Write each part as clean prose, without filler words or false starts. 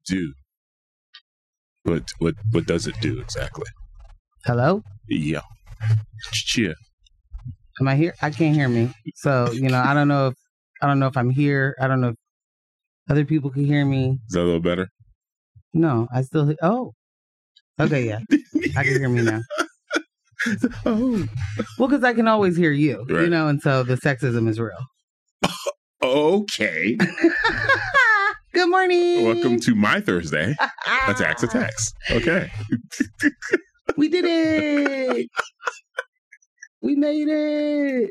do? What does it do exactly? Hello? Yeah. Cheer. Am I here? I can't hear me. So, I don't know if I'm here. I don't know if other people can hear me. Is that a little better? No, I still oh. Okay, yeah. I can hear me now. Oh. Well, because I can always hear you, right. And so the sexism is real. Okay. Good morning. Welcome to my Thursday. Attacks. Okay. We did it. We made it.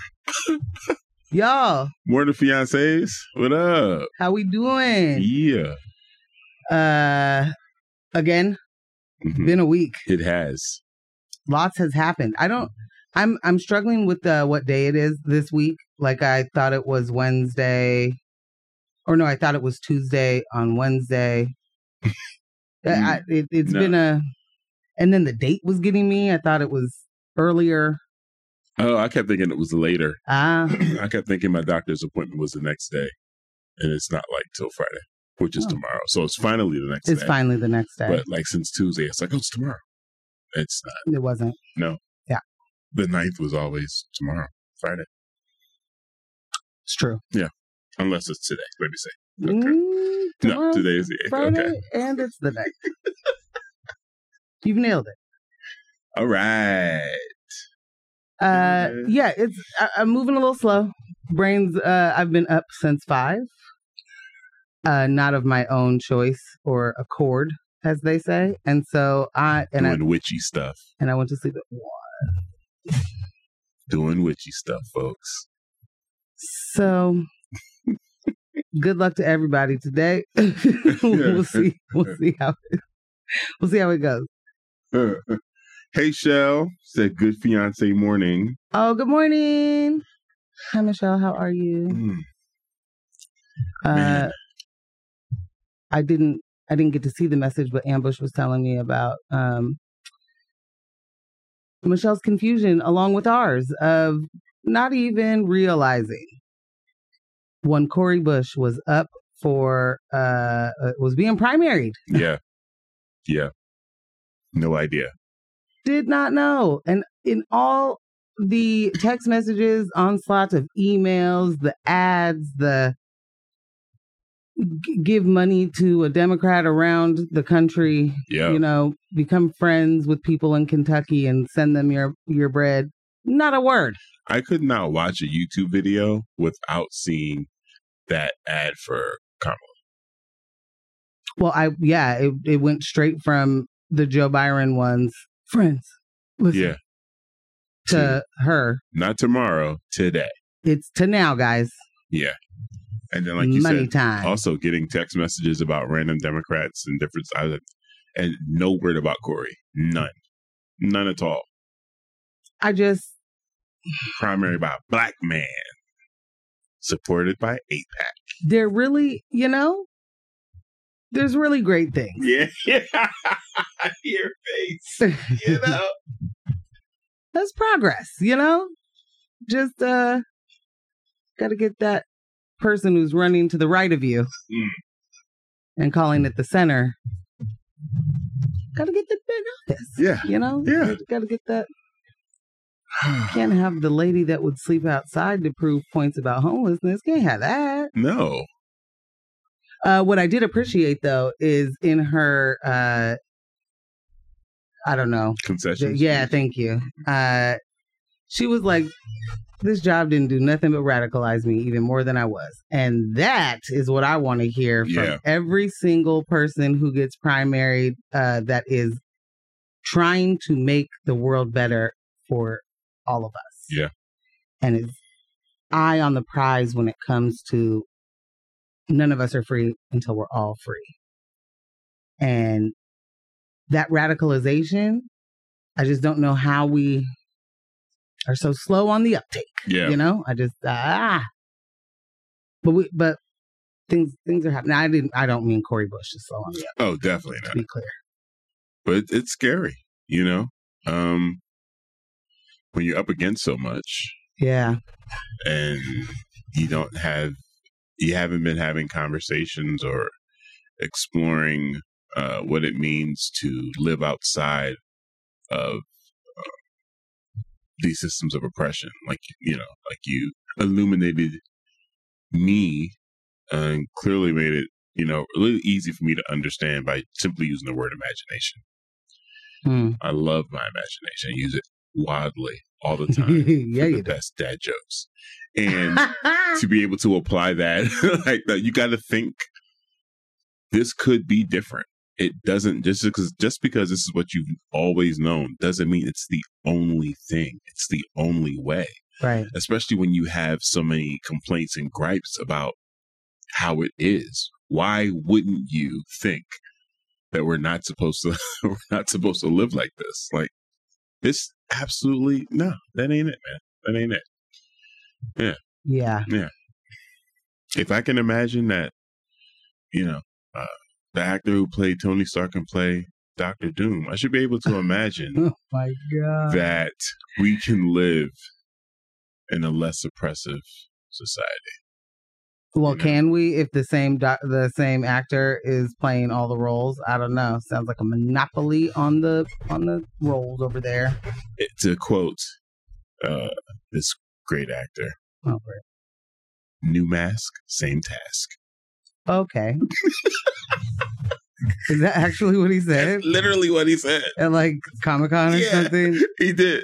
Y'all. Morning, fiancés. What up? How we doing? Yeah. Again, been a week. It has. Lots has happened. I'm struggling with what day it is this week. Like I thought it was Wednesday. Or no, I thought it was Tuesday on Wednesday. It's been and then the date was getting me. I thought it was earlier. Oh, I kept thinking it was later. I kept thinking my doctor's appointment was the next day. And it's not like till Friday, which is tomorrow. So it's finally the next day. It's finally the next day. But like since Tuesday, it's like, oh, it's tomorrow. It's not. It wasn't. No. Yeah. The 9th was always tomorrow, Friday. It's true. Yeah. Unless it's today, let me say. Okay. No, today is the 8th. Friday, okay. And it's the 9th. You've nailed it. All right. Yeah, I'm moving a little slow. Brains, I've been up since 5. Not of my own choice or accord, as they say. And so doing witchy stuff. And I went to sleep at 1. Doing witchy stuff, folks. So good luck to everybody today. We'll see how it goes. Hey, Shell said, "Good fiance morning." Oh, good morning. Hi, Michelle. How are you? I didn't get to see the message, but Ambush was telling me about Michelle's confusion, along with ours, of not even realizing when Cori Bush was up for was being primaried. Yeah. No idea. Did not know. And in all the text messages, onslaughts of emails, the ads, the give money to a Democrat around the country, become friends with people in Kentucky and send them your bread. Not a word. I could not watch a YouTube video without seeing that ad for Kamala. Well, it went straight from the Joe Byron ones, friends, listen, to her. Not tomorrow, today. It's to now, guys. Yeah. And then, like you Money said, time. Also getting text messages about random Democrats and different sides, and no word about Cori. None at all. Primary by a black man, supported by AIPAC. They're really, there's really great things. Yeah. Your face, That's progress, Just got to get that person who's running to the right of you and calling it the center. Got to get the big office. Yeah. Yeah. Got to get that. Can't have the lady that would sleep outside to prove points about homelessness. Can't have that. No. What I did appreciate, though, is in her, I don't know. Concessions? Yeah, thank you. She was like, this job didn't do nothing but radicalize me even more than I was. And that is what I want to hear from every single person who gets primaried that is trying to make the world better for all of us. Yeah. And is eye on the prize when it comes to none of us are free until we're all free. And that radicalization, I just don't know how we are so slow on the uptake. Yeah. I just but things are happening. I don't mean Cori Bush is slow on the uptake. Oh, definitely not. To be clear. But it's scary, when you're up against so much. Yeah. And you haven't been having conversations or exploring what it means to live outside of these systems of oppression. Like you illuminated me and clearly made it, really easy for me to understand by simply using the word imagination. I love my imagination. I use it wildly all the time for the best dad jokes. And to be able to apply that, like that, you got to think this could be different. It doesn't just because this is what you've always known doesn't mean it's the only thing. It's the only way. Right. Especially when you have so many complaints and gripes about how it is. Why wouldn't you think that we're not supposed to live like this? Like this absolutely no, that ain't it, man. That ain't it. Yeah. Yeah. Yeah. If I can imagine that, the actor who played Tony Stark can play Dr. Doom, I should be able to imagine oh my God. that we can live in a less oppressive society. Well, can we if the same actor is playing all the roles? I don't know. Sounds like a monopoly on the roles over there. To quote this great actor. Oh, great. New mask, same task. Okay. Is that actually what he said? That's literally what he said. At like Comic-Con or something? He did.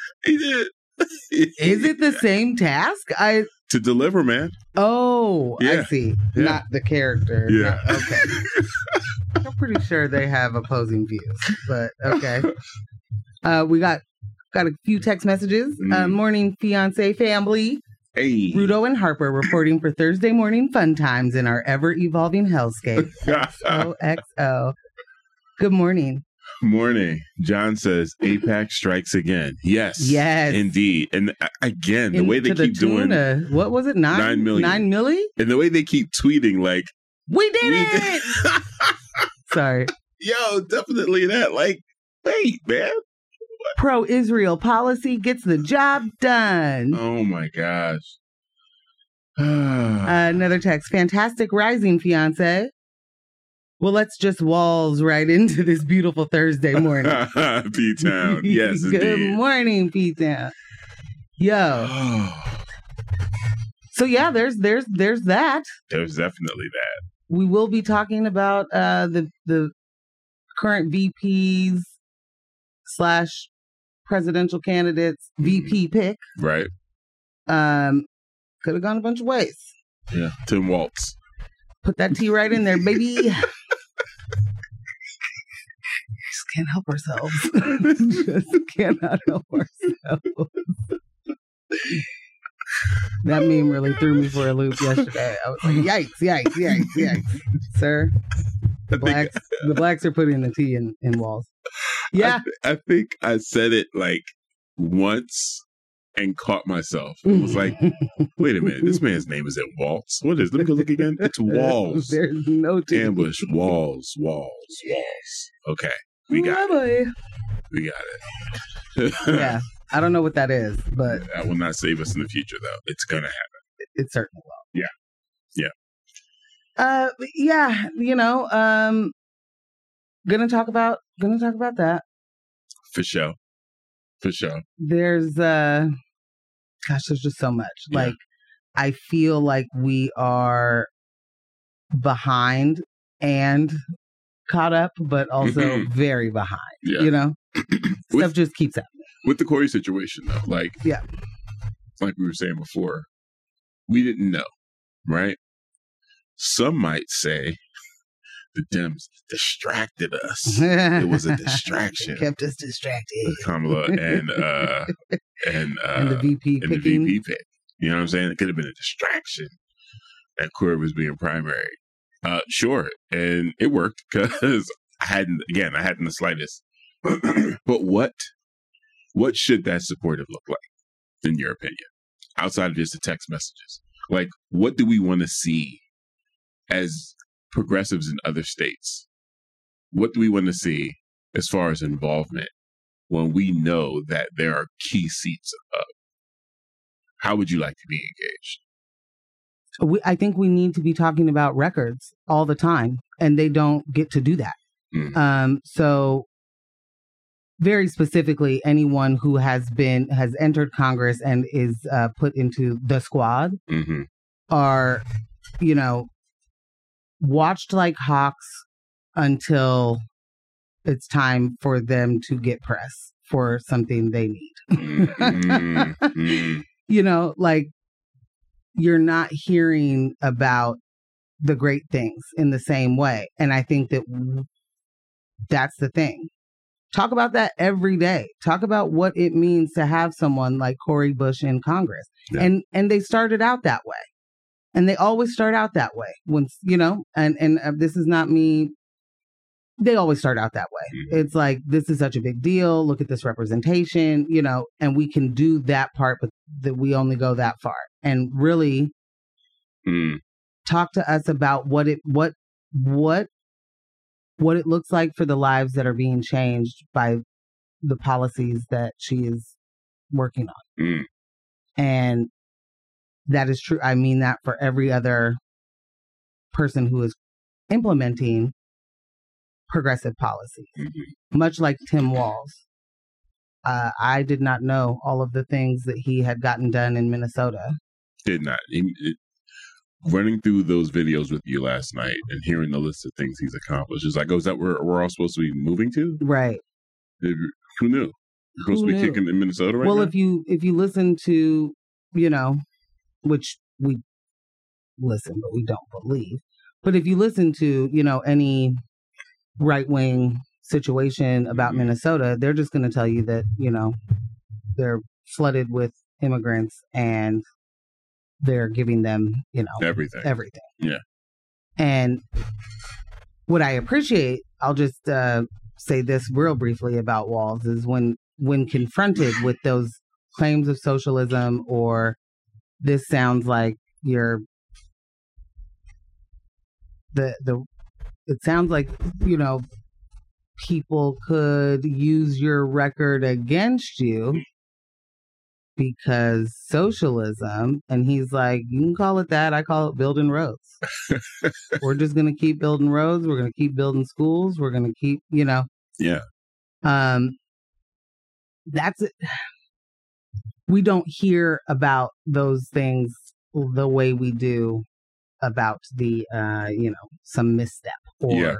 Is it the same task? To deliver, man. Oh, yeah. I see. Yeah. Not the character. Yeah. Okay. I'm pretty sure they have opposing views, but okay. We got a few text messages. Morning, fiance family. Hey. Rudo and Harper reporting for Thursday morning fun times in our ever-evolving hellscape. XOXO. Good morning. Morning. John says AIPAC strikes again. Yes. Indeed. And again, the way they keep doing what was it? 9 million. 9 million? And the way they keep tweeting like we did it. Sorry. Yo, definitely that. Like, wait, man. Pro-Israel policy gets the job done. Oh my gosh. Another text. Fantastic rising, fiance. Well, let's just walls right into this beautiful Thursday morning. P-Town. Yes, Good indeed. morning, P-Town. Yo. So yeah, there's that. There's definitely that. We will be talking about the current VPs / presidential candidates VP pick. Right. Could have gone a bunch of ways. Yeah. Tim Walz. Put that T right in there, baby. Just can't help ourselves. Just cannot help ourselves. That meme really threw me for a loop yesterday. I was like, yikes. Sir, the blacks are putting the T in Walz. Yeah. I think I said it like once and caught myself. I was like, wait a minute, this man's name is Walz. What is it? Let me go look again. It's Walz. There's no T. Ambush. Walz. Okay. We got it. Yeah. I don't know what that is, but that will not save us in the future, though. It's gonna happen. It certainly will. Yeah. Gonna talk about that. For sure. There's there's just so much. Yeah. Like, I feel like we are behind and caught up, but also very behind. Yeah. Stuff just keeps happening. With the Corey situation, though, like, yeah, like we were saying before, we didn't know, right? Some might say the Dems distracted us. It was a distraction. It kept us distracted. Kamala and the VP and picking. The VP pick. You know what I'm saying? It could have been a distraction that Corey was being primary. Sure, and it worked because I hadn't the slightest. But what should that supportive look like, in your opinion, outside of just the text messages? Like, what do we want to see as progressives in other states? What do we want to see as far as involvement when we know that there are key seats up? How would you like to be engaged? I think we need to be talking about records all the time, and they don't get to do that. So very specifically, anyone who has entered Congress and is put into the squad are, watched like hawks until it's time for them to get press for something they need. Like, you're not hearing about the great things in the same way. And I think that that's the thing. Talk about that every day. Talk about what it means to have someone like Cori Bush in Congress. Yeah. And they started out that way. And they always start out that way. Once, and this is not me. They always start out that way. It's like, this is such a big deal. Look at this representation, and we can do that part, but that we only go that far. And really talk to us about what it looks like for the lives that are being changed by the policies that she is working on. And that is true. I mean that for every other person who is implementing progressive policies, much like Tim Walz. I did not know all of the things that he had gotten done in Minnesota. Did not. Running through those videos with you last night and hearing the list of things he's accomplished is like, oh, is that where we're all supposed to be moving to? Right. Who knew? We're supposed to be kicking in Minnesota right now? Well, if you listen to, which we listen, but we don't believe. But if you listen to, any right-wing situation about Minnesota, they're just going to tell you that, they're flooded with immigrants and they're giving them, everything. Yeah. And what I appreciate, I'll just say this real briefly about Walz, is when confronted with those claims of socialism, or this sounds like it sounds like, people could use your record against you because socialism, and he's like, you can call it that, I call it building roads. We're just going to keep building roads. We're going to keep building schools. We're going to keep, Yeah. That's it. We don't hear about those things the way we do about the, some misstep or,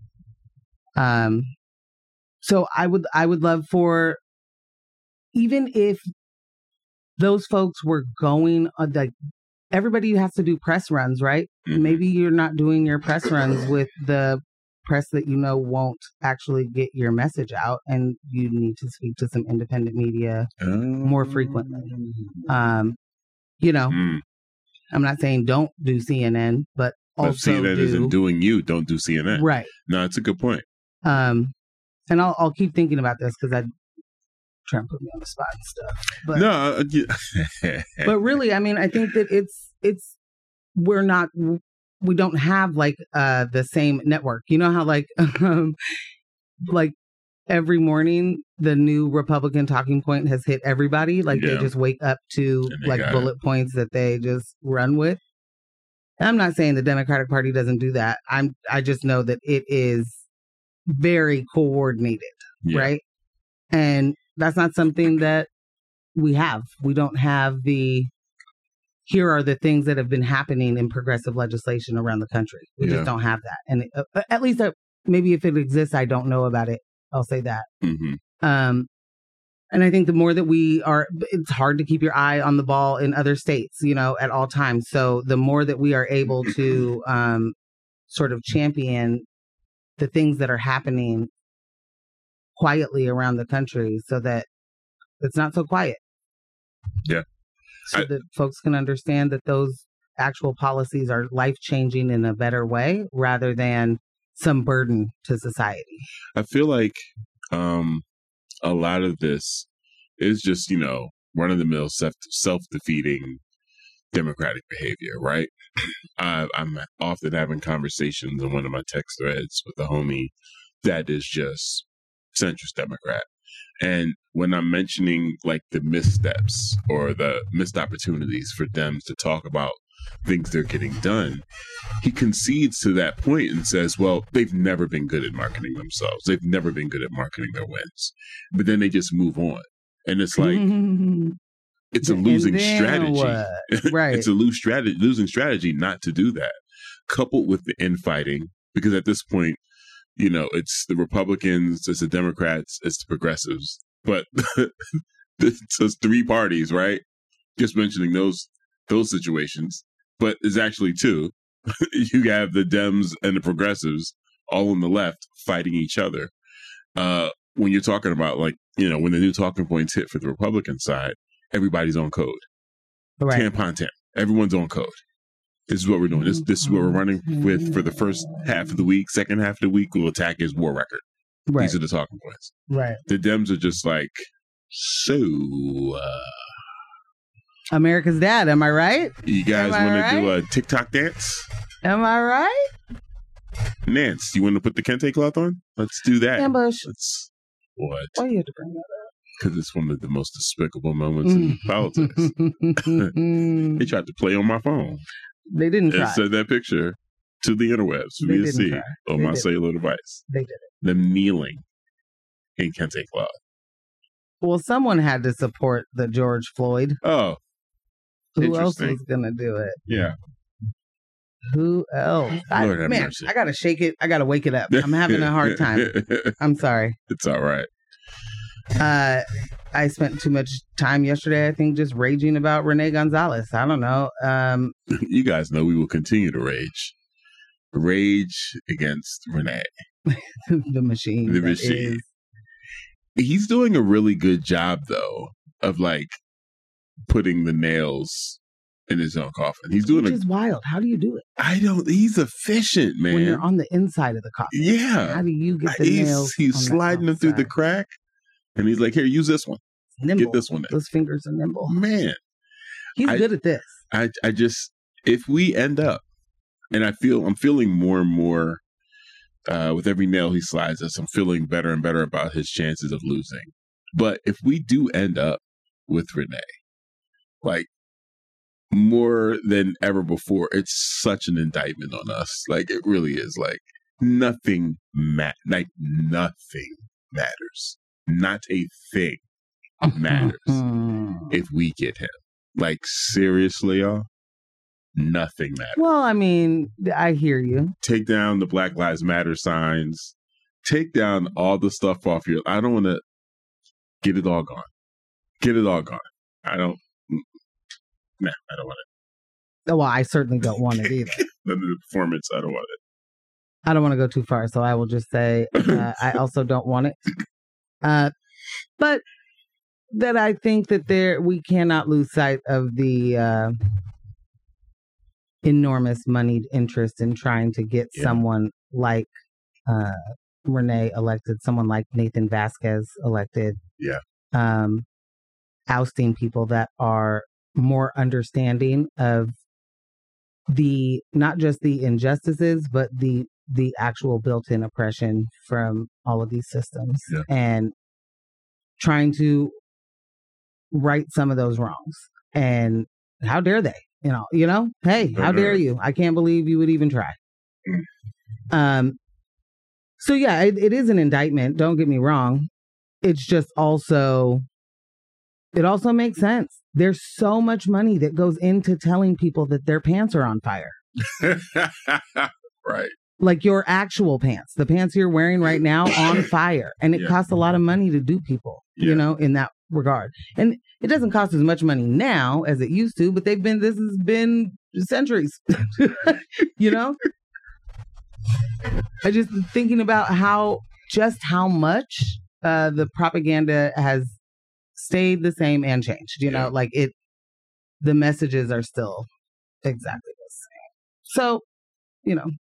so I would love for, even if those folks were going, like, everybody has to do press runs, right? Maybe you're not doing your press runs with the press that won't actually get your message out, and you need to speak to some independent media more frequently. I'm not saying don't do CNN, but also CNN isn't doing you. Don't do CNN. Right. No, it's a good point. And I'll keep thinking about this because I try and put me on the spot and stuff. But, no, but really, I mean, I think that we don't have like the same network. You know how like every morning the new Republican talking point has hit everybody. Like they just wake up to like bullet points that they just run with. And I'm not saying the Democratic Party doesn't do that. I just know that it is very coordinated, right? And that's not something that we have. We don't have here are the things that have been happening in progressive legislation around the country. We just don't have that. And at least maybe if it exists, I don't know about it. I'll say that. And I think the more that it's hard to keep your eye on the ball in other states, at all times. So the more that we are able to sort of champion the things that are happening quietly around the country so that it's not so quiet. Yeah. So that folks can understand that those actual policies are life-changing in a better way rather than some burden to society. I feel like a lot of this is just, run-of-the-mill self-defeating democratic behavior, right? I'm often having conversations in one of my text threads with a homie that is just centrist Democrat. And when I'm mentioning like the missteps or the missed opportunities for them to talk about things they're getting done. He concedes to that point and says, well, they've never been good at marketing themselves. They've never been good at marketing their wins. But then they just move on. And it's like, it's a losing strategy. Right. It's a losing strategy not to do that. Coupled with the infighting, because at this point, you know, it's the Republicans, it's the Democrats, it's the progressives. But it's 3 parties, right? Just mentioning those situations. But it's actually 2. You have the Dems and the progressives all on the left fighting each other. When you're talking about, like, you know, when the new talking points hit for the Republican side, everybody's on code. Right. Tampon. Everyone's on code. This is what we're doing. This is what we're running with for the first half of the week. Second half of the week, we'll attack his war record. Right. These are the talking points. Right. The Dems are just like, so... America's Dad, am I right? You guys want to do a TikTok dance? Am I right? Nance, you want to put the kente cloth on? Let's do that. Ambush. What? Why do you have to bring that up? Because it's one of the most despicable moments in politics. They tried to play on my phone. They didn't try. And sent that picture to the interwebs via C on my cellular device. They did it. Them kneeling in kente cloth. Well, someone had to support the George Floyd. Oh. Who else was going to do it? Yeah. Who else? Lord have mercy. I got to shake it. I got to wake it up. I'm having a hard time. I'm sorry. It's all right. I spent too much time yesterday, I think, just raging about Renee Gonzalez. I don't know. You guys know we will continue to rage. Rage against Renee. The machine. The machine. He's doing a really good job, though, of, like, putting the nails in his own coffin. He's doing Which is wild. How do you do it? He's efficient, man. When you're on the inside of the coffin. Yeah. How do you get the nails? He's sliding them through the crack. And he's like, here, use this one. Nimble. Get this one. Those fingers are nimble. Man. He's good at this. I just, if we end up, and I'm feeling more and more, with every nail he slides us, I'm feeling better and better about his chances of losing. But if we do end up with Renee, like, more than ever before, it's such an indictment on us. Like, it really is. Like, nothing matters. Not a thing matters if we get him. Like, seriously, y'all, nothing matters. Well, I mean, I hear you. Take down the Black Lives Matter signs. Take down all the stuff off your... I don't want to... Get it all gone. Get it all gone. I don't want it. Well, I certainly don't want it either. The performance, I don't want it. I don't want to go too far, so I will just say I also don't want it. But that I think that we cannot lose sight of the enormous moneyed interest in trying to get someone like Renee elected, someone like Nathan Vasquez elected. Yeah. Ousting people that are more understanding of not just the injustices, but the actual built-in oppression from all of these systems, and trying to right some of those wrongs. And how dare they? You know, hey, how dare you? I can't believe you would even try. So yeah, it is an indictment. Don't get me wrong. It's just also, it also makes sense. There's so much money that goes into telling people that their pants are on fire. Right. Like your actual pants, the pants you're wearing right now on fire. And it costs a lot of money to do people, you know, in that regard. And it doesn't cost as much money now as it used to, but this has been centuries, you know? I just thinking about how much the propaganda has stayed the same and changed, you know, like the messages are still exactly the same. So, you know,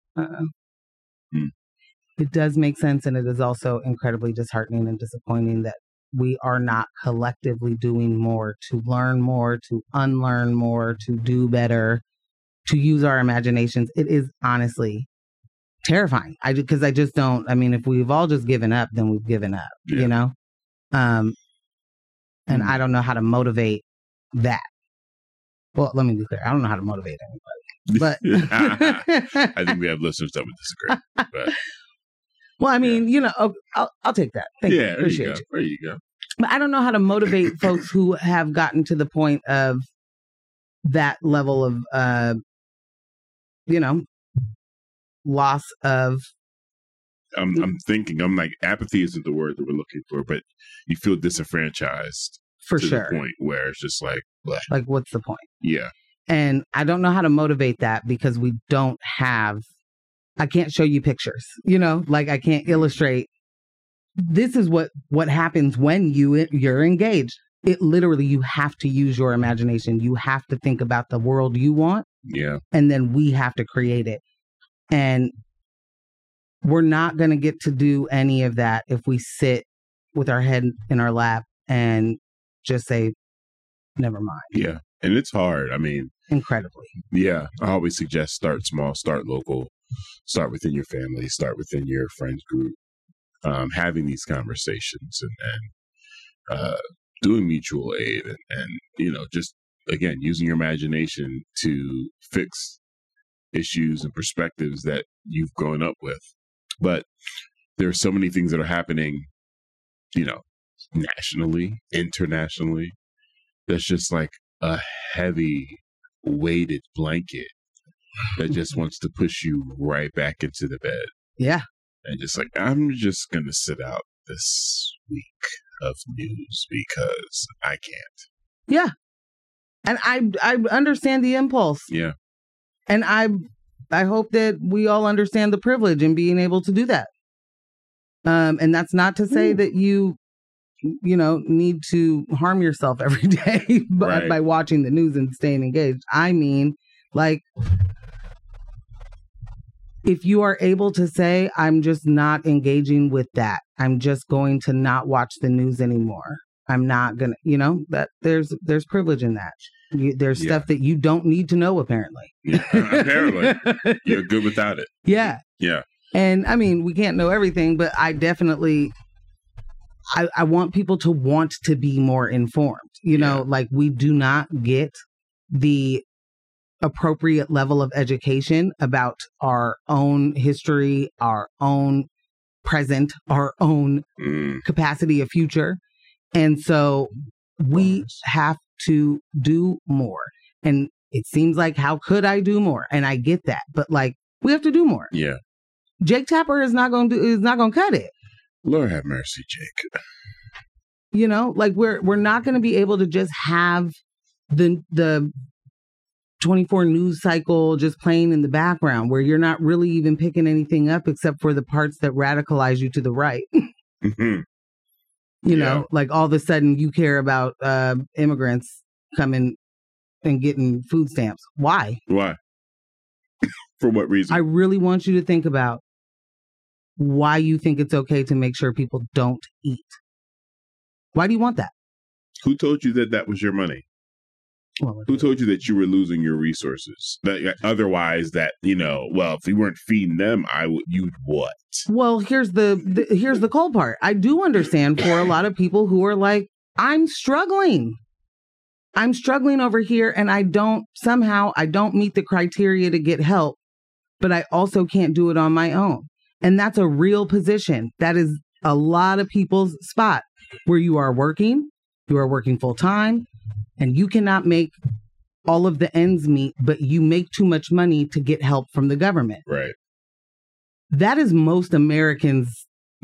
it does make sense. And it is also incredibly disheartening and disappointing that we are not collectively doing more to learn more, to unlearn more, to do better, to use our imaginations. It is honestly terrifying. Because I just don't, I mean, if we've all just given up, then we've given up, you know? And I don't know how to motivate that. Well, let me be clear. I don't know how to motivate anybody, but I think we have listeners that would disagree. But, well, I mean, I'll take that. Thank you. Appreciate you. There you go. But I don't know how to motivate folks who have gotten to the point of that level of, loss of. I'm thinking. I'm like, apathy isn't the word that we're looking for, but you feel disenfranchised for to sure. the point where it's just like, bleh. Like, what's the point? Yeah. And I don't know how to motivate that because we don't have. I can't show you pictures. Like I can't illustrate. This is what happens when you're engaged. It literally, you have to use your imagination. You have to think about the world you want. Yeah. And then we have to create it. And we're not going to get to do any of that if we sit with our head in our lap and just say, never mind. Yeah. And it's hard. I mean, incredibly. Yeah. I always suggest start small, start local, start within your family, start within your friends group, having these conversations and doing mutual aid and just, again, using your imagination to fix issues and perspectives that you've grown up with. But there are so many things that are happening, nationally, internationally, that's just like a heavy weighted blanket that just wants to push you right back into the bed. Yeah. And just like, I'm just going to sit out this week of news because I can't. Yeah. And I understand the impulse. Yeah. And I hope that we all understand the privilege in being able to do that. And that's not to say that you need to harm yourself every day by watching the news and staying engaged. I mean, like, if you are able to say, I'm just not engaging with that, I'm just going to not watch the news anymore. I'm not going to, that there's privilege in that. There's stuff that you don't need to know, apparently. Yeah, apparently. You're good without it. Yeah. Yeah. And I mean, we can't know everything, but I definitely, I want people to want to be more informed. Like, we do not get the appropriate level of education about our own history, our own present, our own capacity of future. And so we have to do more. And it seems like, how could I do more? And I get that, but like, we have to do more. Yeah. Jake Tapper is not going to cut it. Lord have mercy, Jake. Like, we're not going to be able to just have the 24 news cycle just playing in the background where you're not really even picking anything up except for the parts that radicalize you to the right. Mm-hmm. Like, all of a sudden you care about immigrants coming and getting food stamps. Why? For what reason? I really want you to think about why you think it's okay to make sure people don't eat. Why do you want that? Who told you that was your money? Well, who told you that you were losing your resources? That otherwise, if we weren't feeding them, you'd what? Well, here's the cold part. I do understand for a lot of people who are like, I'm struggling over here, and I don't meet the criteria to get help, but I also can't do it on my own. And that's a real position. That is a lot of people's spot where you are working full time, and you cannot make all of the ends meet, but you make too much money to get help from the government. Right. That is most Americans,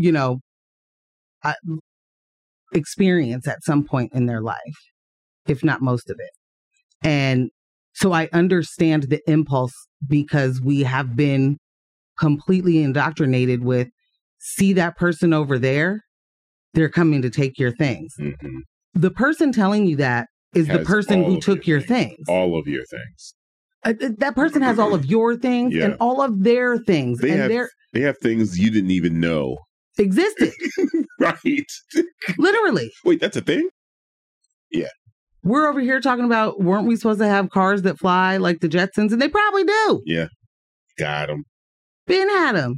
experience at some point in their life, if not most of it. And so I understand the impulse because we have been completely indoctrinated with, see that person over there? They're coming to take your things. Mm-hmm. The person telling you that is the person who took your things. All of your things. That person has all of your things and all of their things. They have things you didn't even know existed. Right. Literally. Wait, that's a thing? Yeah. We're over here talking about, weren't we supposed to have cars that fly like the Jetsons? And they probably do. Yeah. Got them. Ben had them.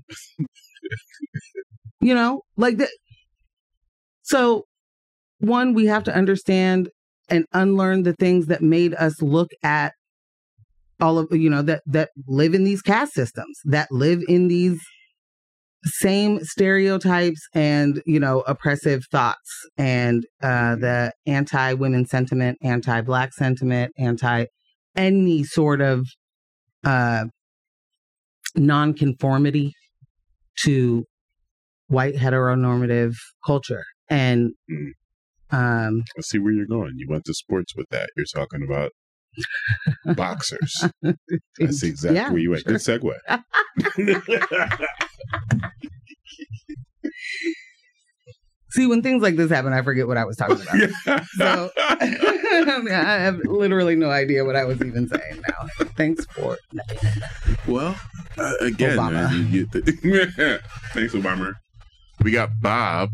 like that. So, one, we have to understand and unlearn the things that made us look at all of, that live in these caste systems, that live in these same stereotypes and, oppressive thoughts, and the anti-women sentiment, anti-Black sentiment, any sort of non-conformity to white heteronormative culture. And I see where you're going. You went to sports with that. You're talking about boxers. I see exactly where you went. Sure. Good segue. See, when things like this happen, I forget what I was talking about. So I have literally no idea what I was even saying now. Thanks for nothing. Well, again, Obama. Man, thanks, Obama. We got Bob.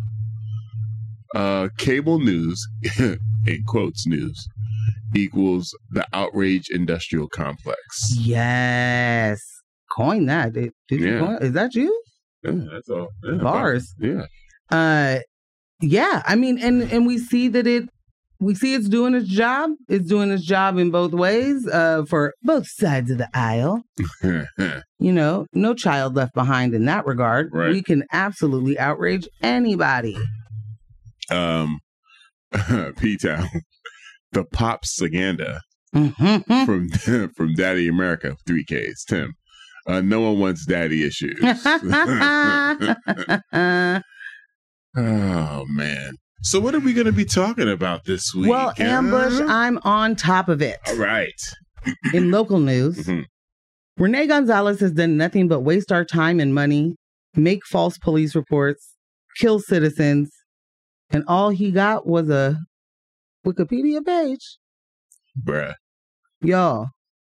Cable news, in quotes, news, equals the outrage industrial complex. Yes. Coin that. Did you coin? Is that you? Yeah, that's all. Yeah, bars. Yeah. Yeah. I mean, and we see that it's doing its job. It's doing its job in both ways, for both sides of the aisle. No child left behind in that regard. Right. We can absolutely outrage anybody. P-Town, the Popsaganda from Daddy America, 3Ks, Tim. No one wants daddy issues. Oh, man. So what are we going to be talking about this week? Well, Ambush, I'm on top of it. All right. In local news, Rene Gonzalez has done nothing but waste our time and money, make false police reports, kill citizens, and all he got was a Wikipedia page. Bruh. Y'all.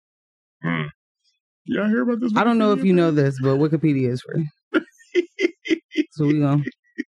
Y'all hear about this? I don't know if you know this, but Wikipedia is free. So we go.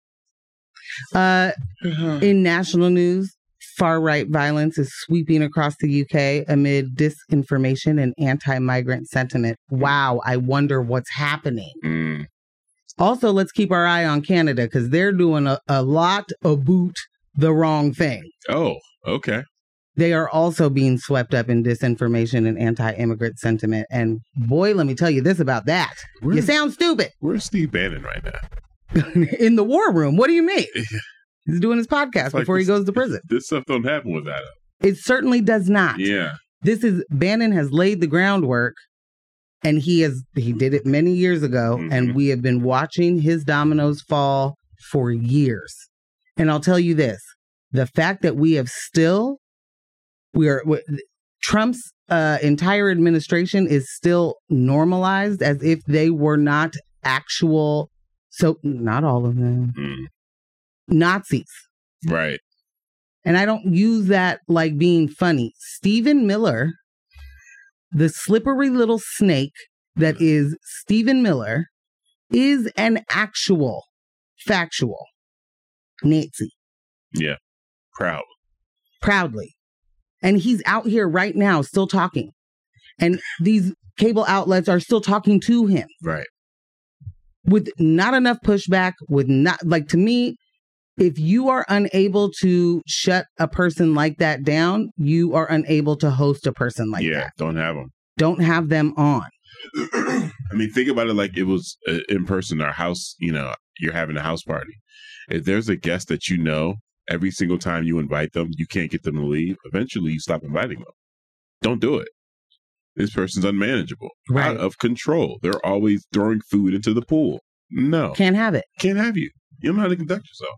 In national news, far-right violence is sweeping across the UK amid disinformation and anti-migrant sentiment. Wow, I wonder what's happening. Also, let's keep our eye on Canada, because they're doing a lot about the wrong thing. Oh, okay. They are also being swept up in disinformation and anti-immigrant sentiment. And boy, let me tell you this about that. You sound stupid. Where's Steve Bannon right now? In the war room. What do you mean? He's doing his podcast before he goes to prison. This stuff don't happen without him. It certainly does not. Yeah. Bannon has laid the groundwork, and he did it many years ago, and we have been watching his dominoes fall for years. And I'll tell you this, the fact that Trump's entire administration is still normalized as if they were not actual, so not all of them, Nazis. Right. And I don't use that like being funny. Stephen Miller, the slippery little snake that is Stephen Miller, is an actual, factual Nazi. Yeah. Proudly. And he's out here right now still talking. And these cable outlets are still talking to him. Right. With not enough pushback, to me, if you are unable to shut a person like that down, you are unable to host a person like that. Yeah, don't have them. Don't have them on. I mean, think about it like it was in person, our house, you're having a house party. If there's a guest that every single time you invite them, you can't get them to leave, eventually you stop inviting them. Don't do it. This person's unmanageable. Right. Out of control. They're always throwing food into the pool. No. Can't have it. Can't have you. You don't know how to conduct yourself.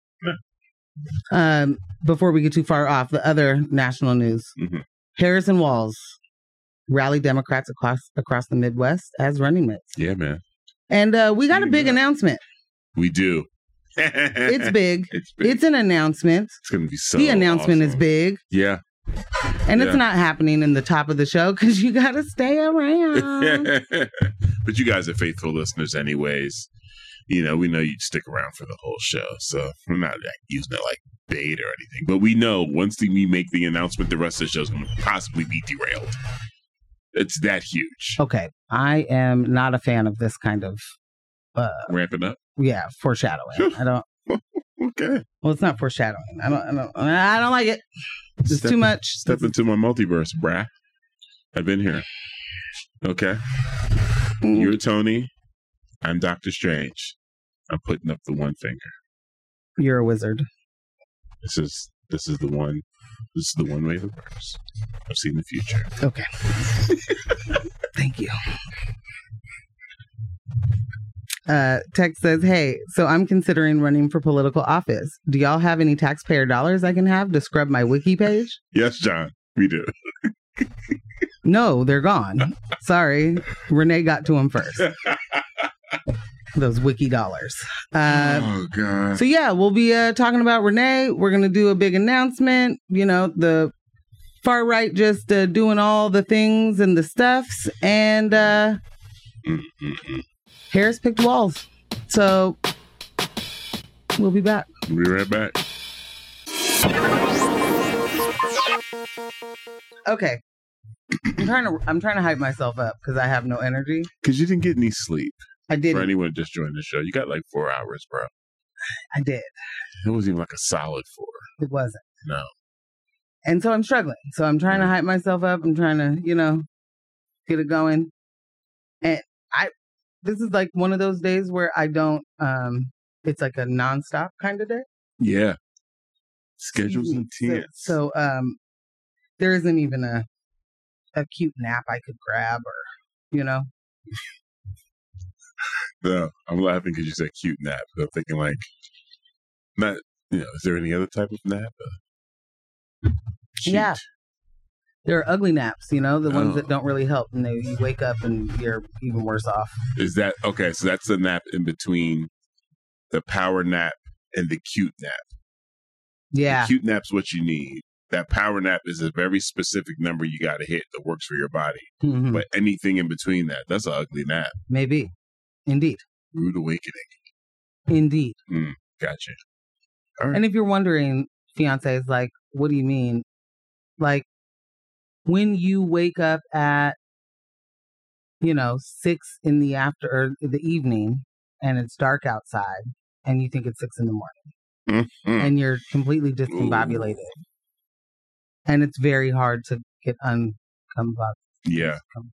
No. Before we get too far off, the other national news. Harrison Walls rallied Democrats across the Midwest as running mates. Yeah, man. And we got a big announcement. We do. It's big. It's an announcement. It's going to be so The announcement awesome. is big. Yeah. And it's not happening in the top of the show because you got to stay around. But you guys are faithful listeners anyways. We know you'd stick around for the whole show. So we're not using it like bait or anything. But we know once we make the announcement, the rest of the show's going to possibly be derailed. It's that huge. Okay. I am not a fan of this kind of... ramping up? Yeah, foreshadowing. I don't... Okay. Well, it's not foreshadowing. I don't like it. It's too much. Step into my multiverse, brah. I've been here. Okay. You're Tony. I'm Doctor Strange. I'm putting up the one finger. You're a wizard. This is the one. This is the one way that works. I've seen the future. Okay. Thank you. Text says, hey, so I'm considering running for political office. Do y'all have any taxpayer dollars I can have to scrub my wiki page? Yes, John, we do. No, they're gone. Sorry. Renee got to them first. Those wiki dollars. Oh, God. So, yeah, we'll be talking about Renee. We're going to do a big announcement. You know, the far right just doing all the things and the stuffs. And Harris picked walls. So, we'll be back. We'll be right back. Okay. I'm trying to hype myself up because I have no energy. Because you didn't get any sleep. I didn't. For anyone just joined the show, you got like 4 hours, bro. I did. It wasn't even like a solid 4. It wasn't. No. And so I'm struggling. So I'm trying to hype myself up. I'm trying to, get it going. And this is like one of those days where I don't, it's like a nonstop kind of day. Yeah. Schedule's intense. So there isn't even a cute nap I could grab or, No, I'm laughing because you said cute nap. I'm thinking like, not, is there any other type of nap? Yeah. There are ugly naps, the ones that don't really help. And you wake up and you're even worse off. Is that, okay, so that's the nap in between the power nap and the cute nap. Yeah. The cute nap's what you need. That power nap is a very specific number you got to hit that works for your body. Mm-hmm. But anything in between that, that's an ugly nap. Maybe. Indeed. Rude awakening. Indeed. Gotcha. All right. And if you're wondering, fiance is like, what do you mean? Like, when you wake up at, 6 in the evening and it's dark outside and you think it's 6 in the morning and you're completely discombobulated. Ooh. And it's very hard to get uncombobulated. Yeah.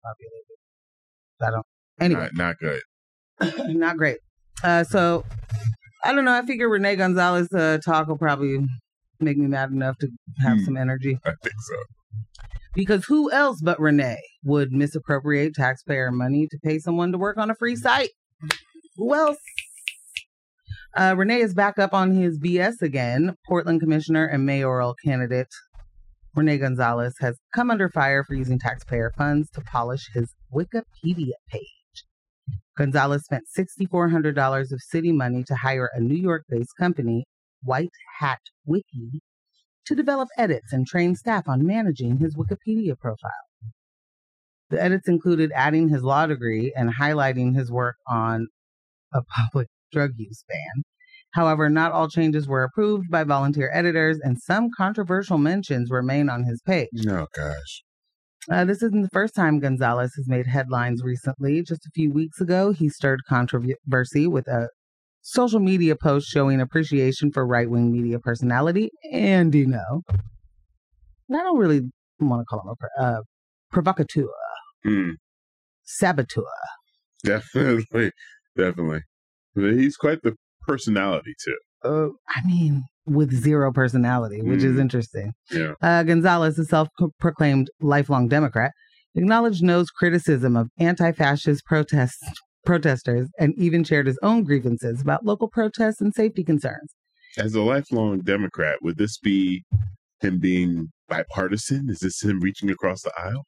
Anyway. Not good. Not great. So, I don't know. I figure Renee Gonzalez talk will probably make me mad enough to have some energy. I think so. Because who else but Renee would misappropriate taxpayer money to pay someone to work on a free site? Who else? Renee is back up on his BS again. Portland commissioner and mayoral candidate Renee Gonzalez has come under fire for using taxpayer funds to polish his Wikipedia page. Gonzalez spent $6,400 of city money to hire a New York-based company, White Hat Wiki, to develop edits and train staff on managing his Wikipedia profile. The edits included adding his law degree and highlighting his work on a public drug use ban. However, not all changes were approved by volunteer editors, and some controversial mentions remain on his page. Oh, gosh. This isn't the first time Gonzalez has made headlines recently. Just a few weeks ago, he stirred controversy with a social media post showing appreciation for right-wing media personality Andy Ngo. And I don't really want to call him a provocateur. Saboteur. Definitely. But he's quite the personality, too. With zero personality, which is interesting. Yeah. Gonzalez, a self-proclaimed lifelong Democrat, acknowledged Ngo's criticism of anti-fascist protesters and even shared his own grievances about local protests and safety concerns. As a lifelong Democrat, would this be him being bipartisan? Is this him reaching across the aisle?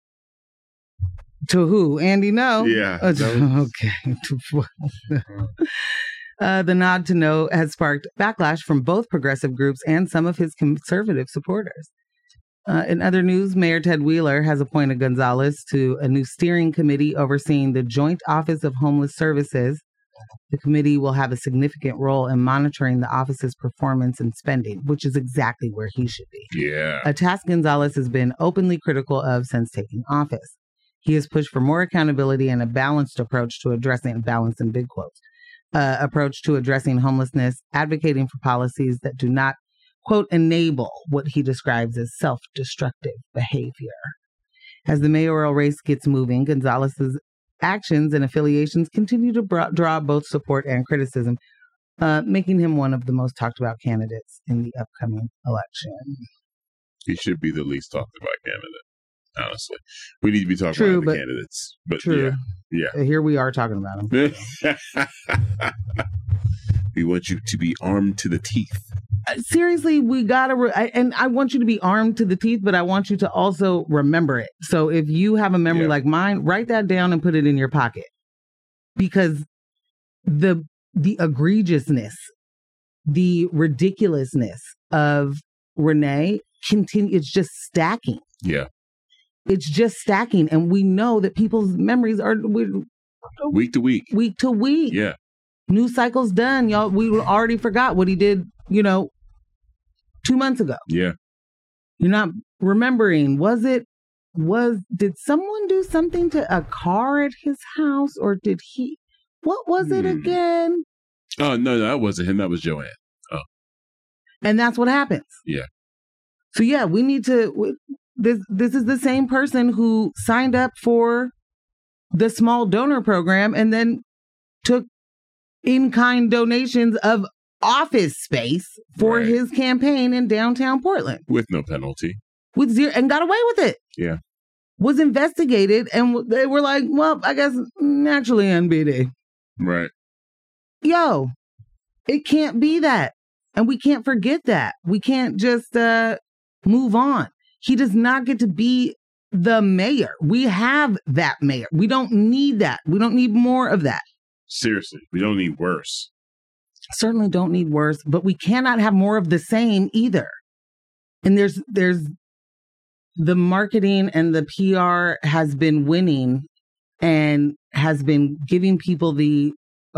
To who? Andy Ngo? Yeah. Okay. The nod to Ngo has sparked backlash from both progressive groups and some of his conservative supporters. In other news, Mayor Ted Wheeler has appointed Gonzalez to a new steering committee overseeing the Joint Office of Homeless Services. The committee will have a significant role in monitoring the office's performance and spending, which is exactly where he should be. Yeah. A task Gonzalez has been openly critical of since taking office. He has pushed for more accountability and a balanced approach to addressing balance in big quotes. approach to addressing homelessness, advocating for policies that do not, quote, enable what he describes as self-destructive behavior. As the mayoral race gets moving, Gonzalez's actions and affiliations continue to draw both support and criticism, making him one of the most talked about candidates in the upcoming election. He should be the least talked about candidate, honestly. We need to be talking about the candidates. But true. Yeah. Here we are talking about him. We want you to be armed to the teeth. Seriously, we gotta, and I want you to be armed to the teeth, but I want you to also remember it. So if you have a memory like mine, write that down and put it in your pocket, because the egregiousness, the ridiculousness of Renee it's just stacking. Yeah, it's just stacking, and we know that people's memories are week to week. Yeah, news cycle's done, y'all. We already forgot what he did. 2 months ago. Yeah. You're not remembering. Did someone do something to a car at his house, or did he, what was it again? Oh, no, that wasn't him. That was Joanne. Oh. And that's what happens. Yeah. So yeah, we need to, this is the same person who signed up for the small donor program and then took in-kind donations of office space for his campaign in downtown Portland with no penalty, with zero, and got away with it. Yeah, was investigated, and they were like, "Well, I guess naturally NBD." Right. Yo, it can't be that, and we can't forget that. We can't just move on. He does not get to be the mayor. We have that mayor. We don't need that. We don't need more of that. Seriously, we don't need worse. Certainly don't need worse, but we cannot have more of the same either. And there's the marketing and the PR has been winning and has been giving people the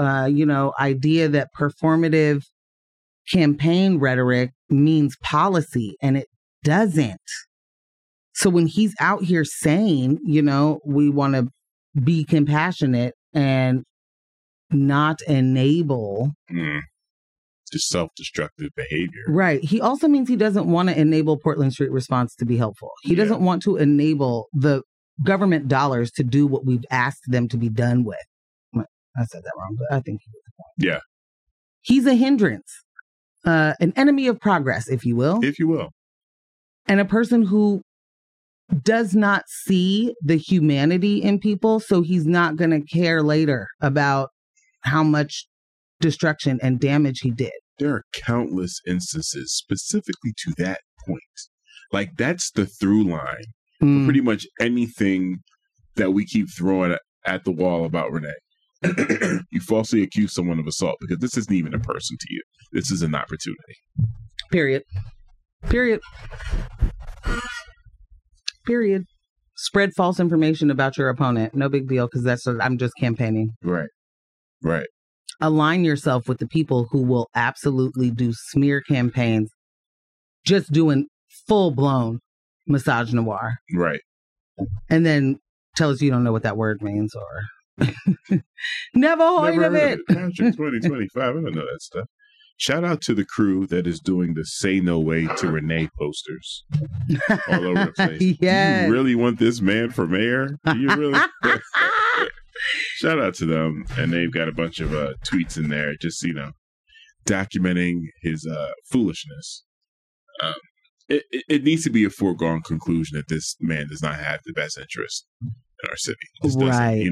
idea that performative campaign rhetoric means policy, and it doesn't. So when he's out here saying, we want to be compassionate and not enable just self-destructive behavior. Right. He also means he doesn't want to enable Portland Street Response to be helpful. He doesn't want to enable the government dollars to do what we've asked them to be done with. I said that wrong, but I think he was the point. Yeah. He's a hindrance, an enemy of progress, if you will. If you will. And a person who does not see the humanity in people, so he's not going to care later about how much destruction and damage he did. There are countless instances specifically to that point. Like, that's the through line for pretty much anything that we keep throwing at the wall about Renee. You falsely accuse someone of assault because this isn't even a person to you. This is an opportunity. Period. Spread false information about your opponent. No big deal, because I'm just campaigning. Right. Align yourself with the people who will absolutely do smear campaigns, just doing full-blown misogynoir. Right. And then tell us you don't know what that word means, or never heard of it. Patrick 2025. I don't know that stuff. Shout out to the crew that is doing the Say No Way to Renee posters all over the place. Yes. Do you really want this man for mayor? Do you really? Shout out to them. And they've got a bunch of tweets in there, just, documenting his foolishness. It needs to be a foregone conclusion that this man does not have the best interest in our city. Right.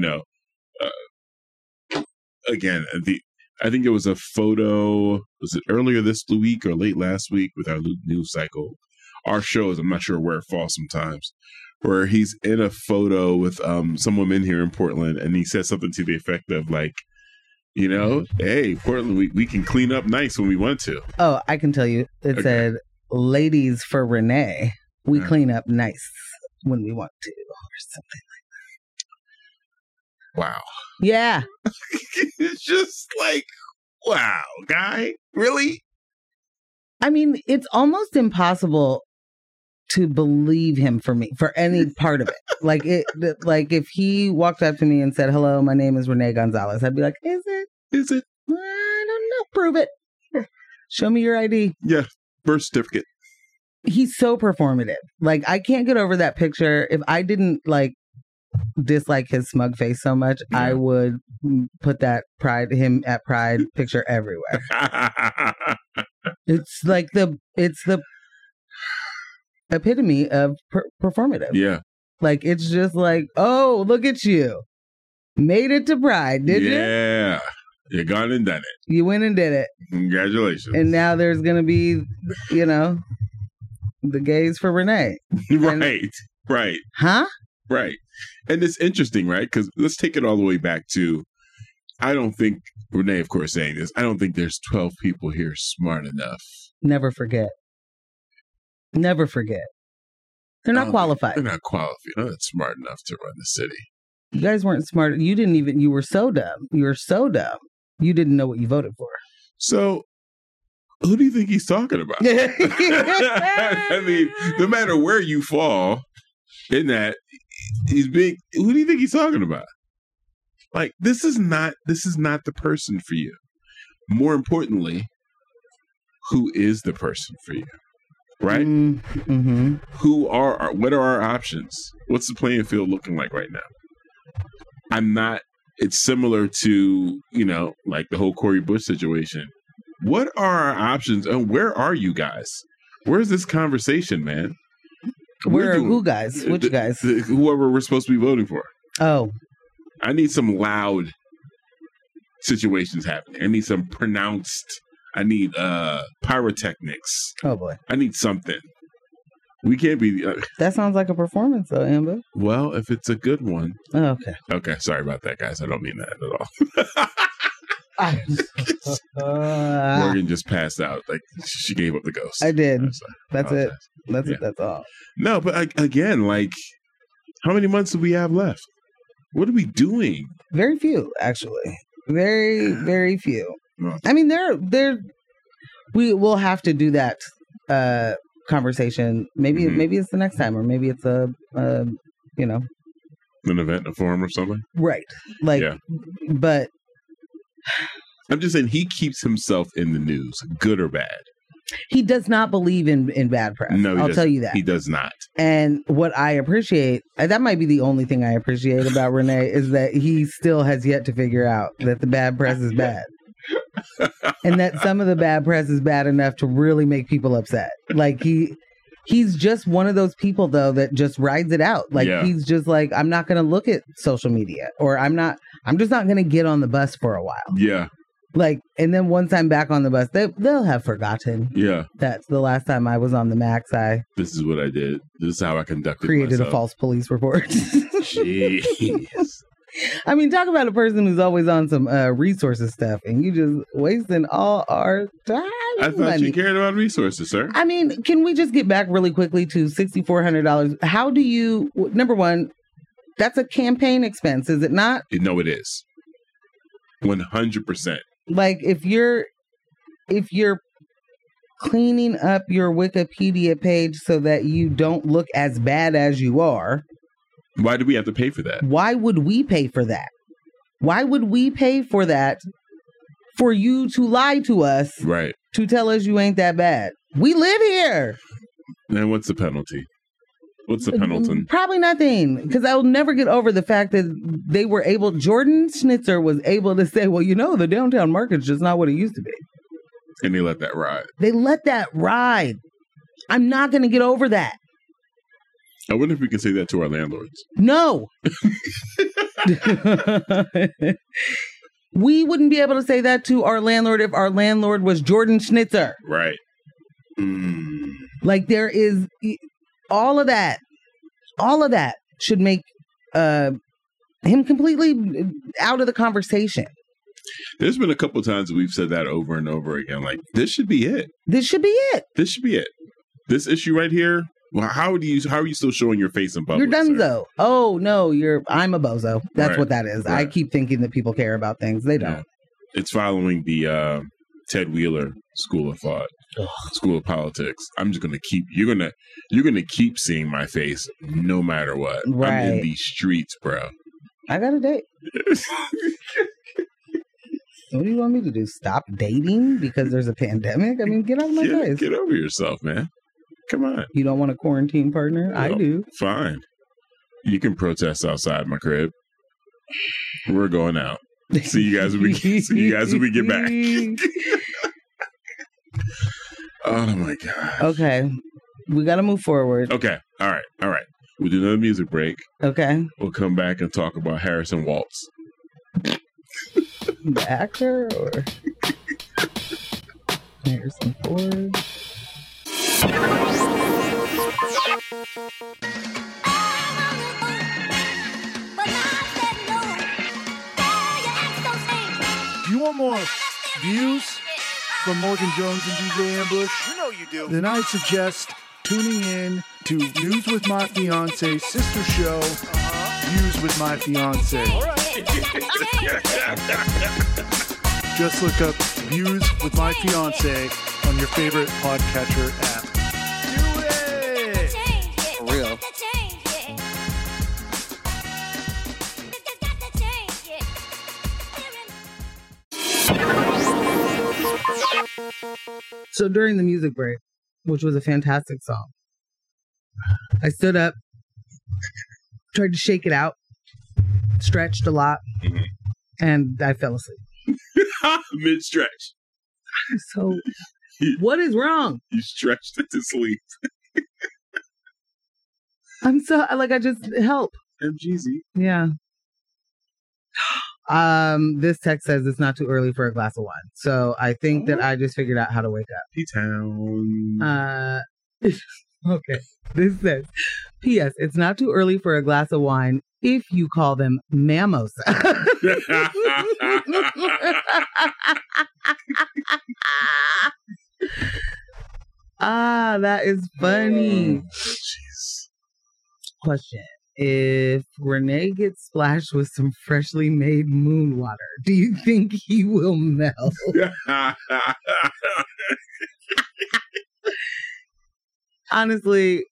Again, I think it was a photo, was it earlier this week or late last week with our news cycle? Our shows, I'm not sure where it falls sometimes, where he's in a photo with some woman here in Portland, and he says something to the effect of like, hey, Portland, we can clean up nice when we want to. Oh, I can tell you. It said, ladies for Renee, we clean up nice when we want to, or something like that. Wow. Yeah. It's just like, wow, guy, really? I mean, it's almost impossible to believe him for any part of it. Like if he walked up to me and said, "Hello, my name is Renee Gonzalez," I'd be like, "Is it? Is it? I don't know. Prove it. Show me your ID. Yeah. Birth certificate. He's so performative. Like, I can't get over that picture. If I didn't dislike his smug face so much, I would put that him at Pride picture everywhere. It's the epitome of performative. Yeah. Like, it's just like, oh, look at you. Made it to Pride, did you? Yeah. You gone and done it. You went and did it. Congratulations. And now there's going to be, the gays for Renee. Right. Huh? Right. And it's interesting, right? Because let's take it all the way back to, I don't think, Renee, of course, saying this, I don't think there's 12 people here smart enough. Never forget. Never forget. They're not qualified. They're not qualified. They're not smart enough to run the city. You guys weren't smart. You were so dumb. You were so dumb. You didn't know what you voted for. So, who do you think he's talking about? I mean, no matter where you fall in that, he's big. Who do you think he's talking about? Like, this is not the person for you. More importantly, who is the person for you? Right? Mm-hmm. What are our options? What's the playing field looking like right now? It's similar to, like the whole Cori Bush situation. What are our options and where are you guys? Where's this conversation, man? Who guys? Which guys? Whoever we're supposed to be voting for. Oh. I need some loud situations happening. I need some pronounced. I need pyrotechnics. Oh, boy. I need something. We can't be... that sounds like a performance, though, Amber. Well, if it's a good one. Oh, okay. Okay, sorry about that, guys. I don't mean that at all. Morgan just passed out. Like, she gave up the ghost. I did. That's it. That's it. That's all. No, but again, how many months do we have left? What are we doing? Very few, actually. Very, very few. No. I mean, we will have to do that conversation. Maybe it's the next time, or maybe it's an event, a forum, or something. Right. But I'm just saying he keeps himself in the news, good or bad. He does not believe in bad press. No, I'll tell you that. He does not. And what I appreciate, that might be the only thing I appreciate about Renee, is that he still has yet to figure out that the bad press is bad. And that some of the bad press is bad enough to really make people upset. Like, he's just one of those people, though, that just rides it out. Like, he's just like, I'm not going to look at social media, or I'm just not going to get on the bus for a while. Yeah. Like, and then once I'm back on the bus, they'll have forgotten. Yeah. That's the last time I was on the Max. This is what I did. This is how I conducted created myself. A false police report. Jeez. I mean, talk about a person who's always on some resources stuff, and you just wasting all our time. I thought you cared about resources, sir. I mean, can we just get back really quickly to $6,400? How do you, number one, that's a campaign expense, is it not? No, it is. 100%. Like, if you're cleaning up your Wikipedia page so that you don't look as bad as you are. Why do we have to pay for that? Why would we pay for that? Why would we pay for that for you to lie to us? Right. To tell us you ain't that bad. We live here. And what's the penalty? What's the penalty? Probably nothing, because I will never get over the fact that Jordan Schnitzer was able to say, well, the downtown market's just not what it used to be. And they let that ride. They let that ride. I'm not going to get over that. I wonder if we can say that to our landlords. No. We wouldn't be able to say that to our landlord if our landlord was Jordan Schnitzer. Right. Like, there is... all of that should make him completely out of the conversation. There's been a couple of times that we've said that over and over again. Like, this should be it. This should be it. This should be it. This issue right here. Well, how are you still showing your face in public? You're done, though. Oh no, I'm a bozo. That's right. What that is. Right. I keep thinking that people care about things. They don't. Yeah. It's following the Ted Wheeler school of thought. Ugh. School of politics. I'm just gonna keep you're gonna keep seeing my face no matter what. Right. I'm in these streets, bro. I got a date. What do you want me to do? Stop dating because there's a pandemic? I mean, get out of my face. Get over yourself, man. Come on. You don't want a quarantine partner? No, I do. Fine. You can protest outside my crib. We're going out. See you guys when we get back. Oh my God. Okay. We got to move forward. Okay. All right. We'll do another music break. Okay. We'll come back and talk about Harrison Waltz. The actor or Harrison Ford? You want more views from Morgan Jones and DJ Ambush? You know you do. Then I suggest tuning in to News with My Fiance's sister show, Views with My Fiance. All right. Just look up Views with My Fiance on your favorite podcatcher app. Do it. For real. So during the music break, which was a fantastic song, I stood up, tried to shake it out, stretched a lot, and I fell asleep. Mid-stretch. So, what is wrong? You stretched into sleep. I'm so, I just help. MGZ. Yeah. This text says it's not too early for a glass of wine. So I think that I just figured out how to wake up. P-Town. Okay. This says, P.S. It's not too early for a glass of wine if you call them mimosa. That is funny. Jeez. Question. If Renee gets splashed with some freshly made moon water, do you think he will melt? Honestly,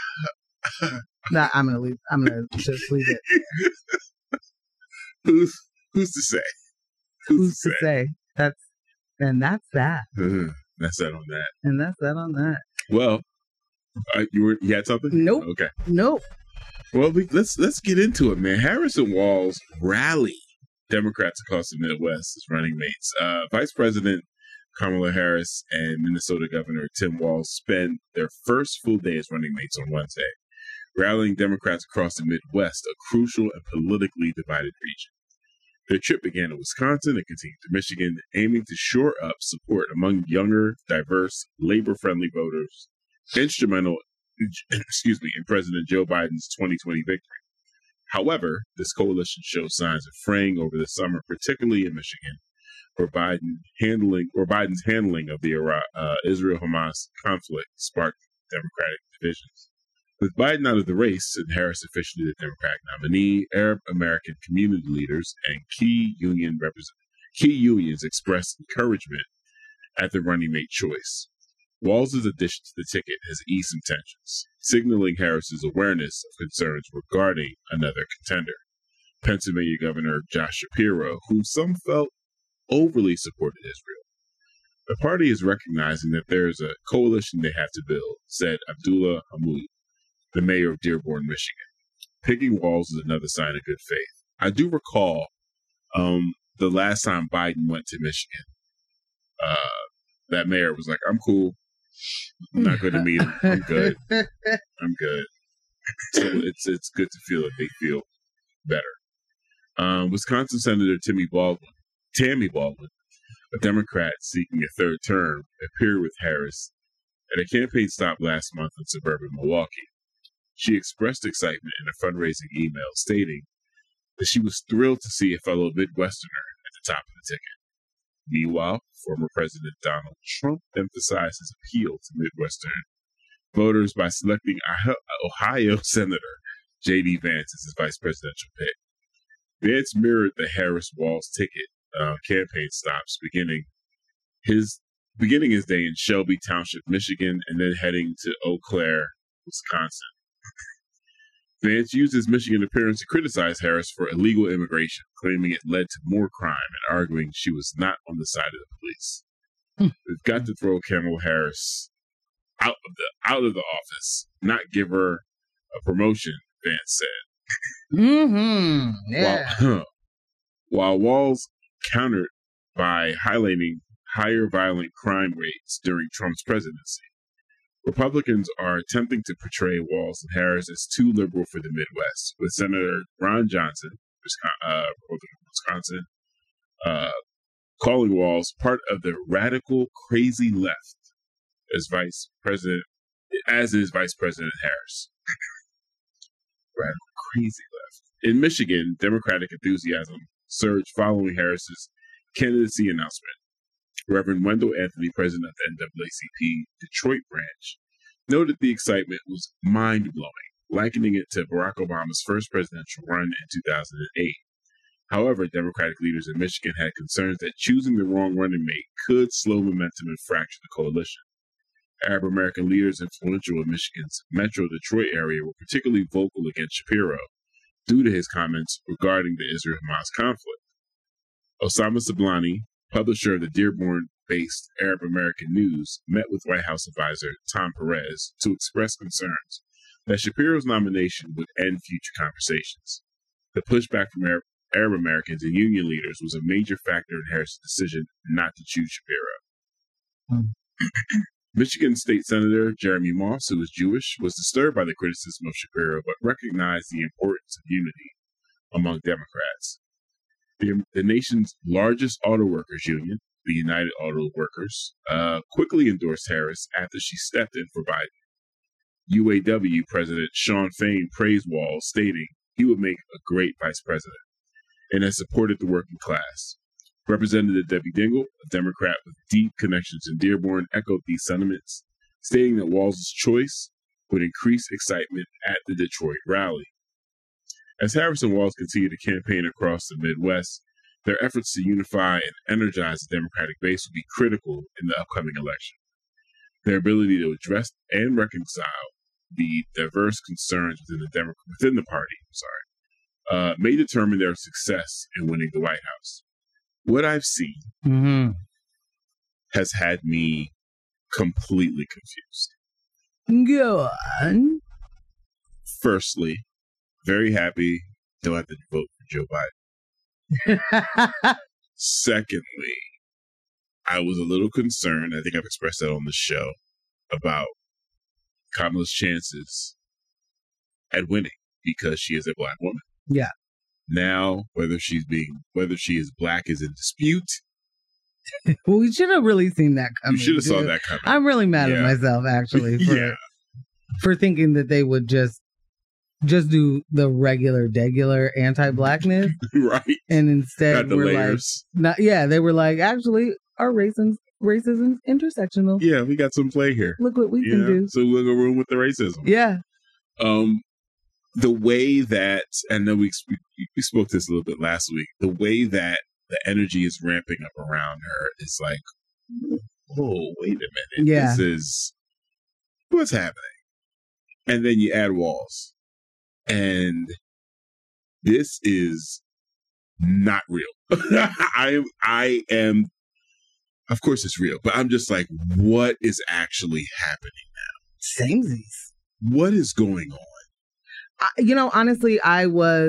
I'm gonna just leave it. Who's to say? Who's to say? That's that. That's that on that. And that's that on that. Well, you had something? Nope. Okay. Nope. Well, let's get into it, man. Harrison Waltz rally Democrats across the Midwest as running mates. Vice President Kamala Harris and Minnesota Governor Tim Walz spent their first full day as running mates on Wednesday, rallying Democrats across the Midwest, a crucial and politically divided region. Their trip began in Wisconsin and continued to Michigan, aiming to shore up support among younger, diverse, labor-friendly voters, instrumental in President Joe Biden's 2020 victory. However, this coalition showed signs of fraying over the summer, particularly in Michigan, where Biden's handling of the Israel-Hamas conflict sparked Democratic divisions. With Biden out of the race and Harris officially the Democratic nominee, Arab American community leaders and key unions expressed encouragement at the running mate choice. Walz's addition to the ticket has eased some tensions, signaling Harris's awareness of concerns regarding another contender, Pennsylvania Governor Josh Shapiro, who some felt overly supported Israel. The party is recognizing that there is a coalition they have to build, said Abdullah Hammoud, the mayor of Dearborn, Michigan. Picking Walz is another sign of good faith. I do recall the last time Biden went to Michigan, that mayor was like, I'm cool. I'm not going to meet him. I'm good. I'm good. So it's good to feel that they feel better. Wisconsin Senator Tammy Baldwin, a Democrat seeking a third term, appeared with Harris at a campaign stop last month in suburban Milwaukee. She expressed excitement in a fundraising email, stating that she was thrilled to see a fellow Midwesterner at the top of the ticket. Meanwhile, former President Donald Trump emphasized his appeal to Midwestern voters by selecting Ohio Senator J.D. Vance as his vice presidential pick. Vance mirrored the Harris-Walz ticket campaign stops, beginning his day in Shelby Township, Michigan, and then heading to Eau Claire, Wisconsin. Vance used his Michigan appearance to criticize Harris for illegal immigration, claiming it led to more crime and arguing she was not on the side of the police. We've got to throw Kamala Harris out of the office, not give her a promotion, Vance said. Mm-hmm. Yeah. While Walz countered by highlighting higher violent crime rates during Trump's presidency. Republicans are attempting to portray Walz and Harris as too liberal for the Midwest, with Senator Ron Johnson, Republican from Wisconsin, calling Walz part of the radical crazy left as Vice President Harris. Radical crazy left. In Michigan, Democratic enthusiasm surged following Harris's candidacy announcement. Reverend Wendell Anthony, president of the NAACP Detroit branch, noted the excitement was mind-blowing, likening it to Barack Obama's first presidential run in 2008. However, Democratic leaders in Michigan had concerns that choosing the wrong running mate could slow momentum and fracture the coalition. Arab American leaders influential in Michigan's metro Detroit area were particularly vocal against Shapiro due to his comments regarding the Israel-Hamas conflict. Osama Sablani, publisher of the Dearborn-based Arab American News, met with White House advisor Tom Perez to express concerns that Shapiro's nomination would end future conversations. The pushback from Arab Americans and union leaders was a major factor in Harris' decision not to choose Shapiro. Michigan State Senator Jeremy Moss, who is Jewish, was disturbed by the criticism of Shapiro, but recognized the importance of unity among Democrats. The nation's largest auto workers union, the United Auto Workers, quickly endorsed Harris after she stepped in for Biden. UAW President Shawn Fain praised Walz, stating he would make a great vice president, and has supported the working class. Representative Debbie Dingell, a Democrat with deep connections in Dearborn, echoed these sentiments, stating that Walz's choice would increase excitement at the Detroit rally. As Harris and Walz continue to campaign across the Midwest, their efforts to unify and energize the Democratic base will be critical in the upcoming election. Their ability to address and reconcile the diverse concerns within the party may determine their success in winning the White House. What I've seen has had me completely confused. Go on. Firstly, very happy don't have to vote for Joe Biden. Secondly, I was a little concerned, I think I've expressed that on the show, about Kamala's chances at winning because she is a black woman. Yeah. Now, whether she is black is in dispute. Well, we should have really seen that coming. You should have saw that coming. I'm really mad at myself, actually, for thinking that they would just do the regular anti-blackness. Right. And instead the we're layers. They were like, actually, our racism's intersectional. Yeah, we got some play here. Look what we can do. So we'll go room with the racism. Yeah. The way that, I know we spoke this a little bit last week, the way that the energy is ramping up around her is like, whoa, wait a minute. Yeah. This is, what's happening? And then you add Walz. And this is not real. I am, of course it's real, but I'm just like, what is actually happening now? Samesies. What is going on? Honestly, I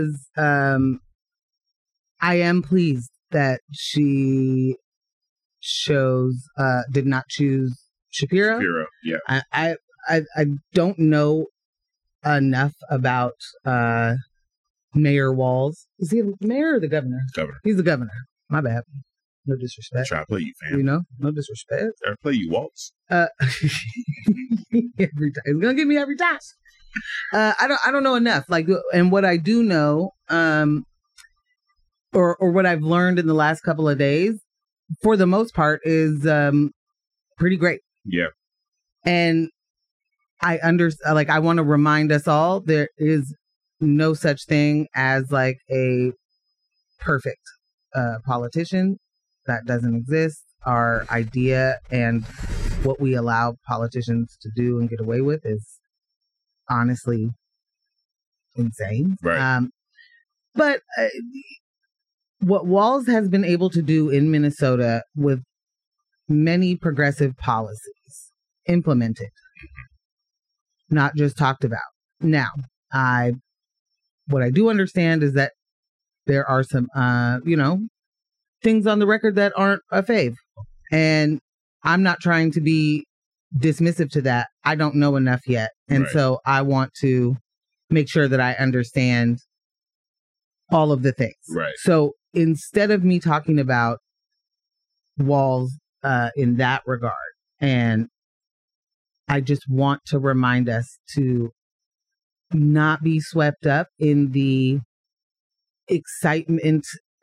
am pleased that she did not choose Shapiro. Yeah. I don't know enough about Mayor Walz. Is he the mayor or the governor? Governor. He's the governor. My bad. No disrespect. Try to play you, fam. No disrespect. Try to play you, Walz. Every time. He's gonna get me every time. I don't know enough. And what I do know, or what I've learned in the last couple of days, for the most part, is pretty great. Yeah. And I want to remind us all, there is no such thing as like a perfect politician. That doesn't exist. Our idea and what we allow politicians to do and get away with is honestly insane. Right. But what Walz has been able to do in Minnesota with many progressive policies implemented, not just talked about. Now, what I do understand is that there are some, things on the record that aren't a fave. And I'm not trying to be dismissive to that. I don't know enough yet. And so I want to make sure that I understand all of the things. Right. So instead of me talking about Walz in that regard, and I just want to remind us to not be swept up in the excitement.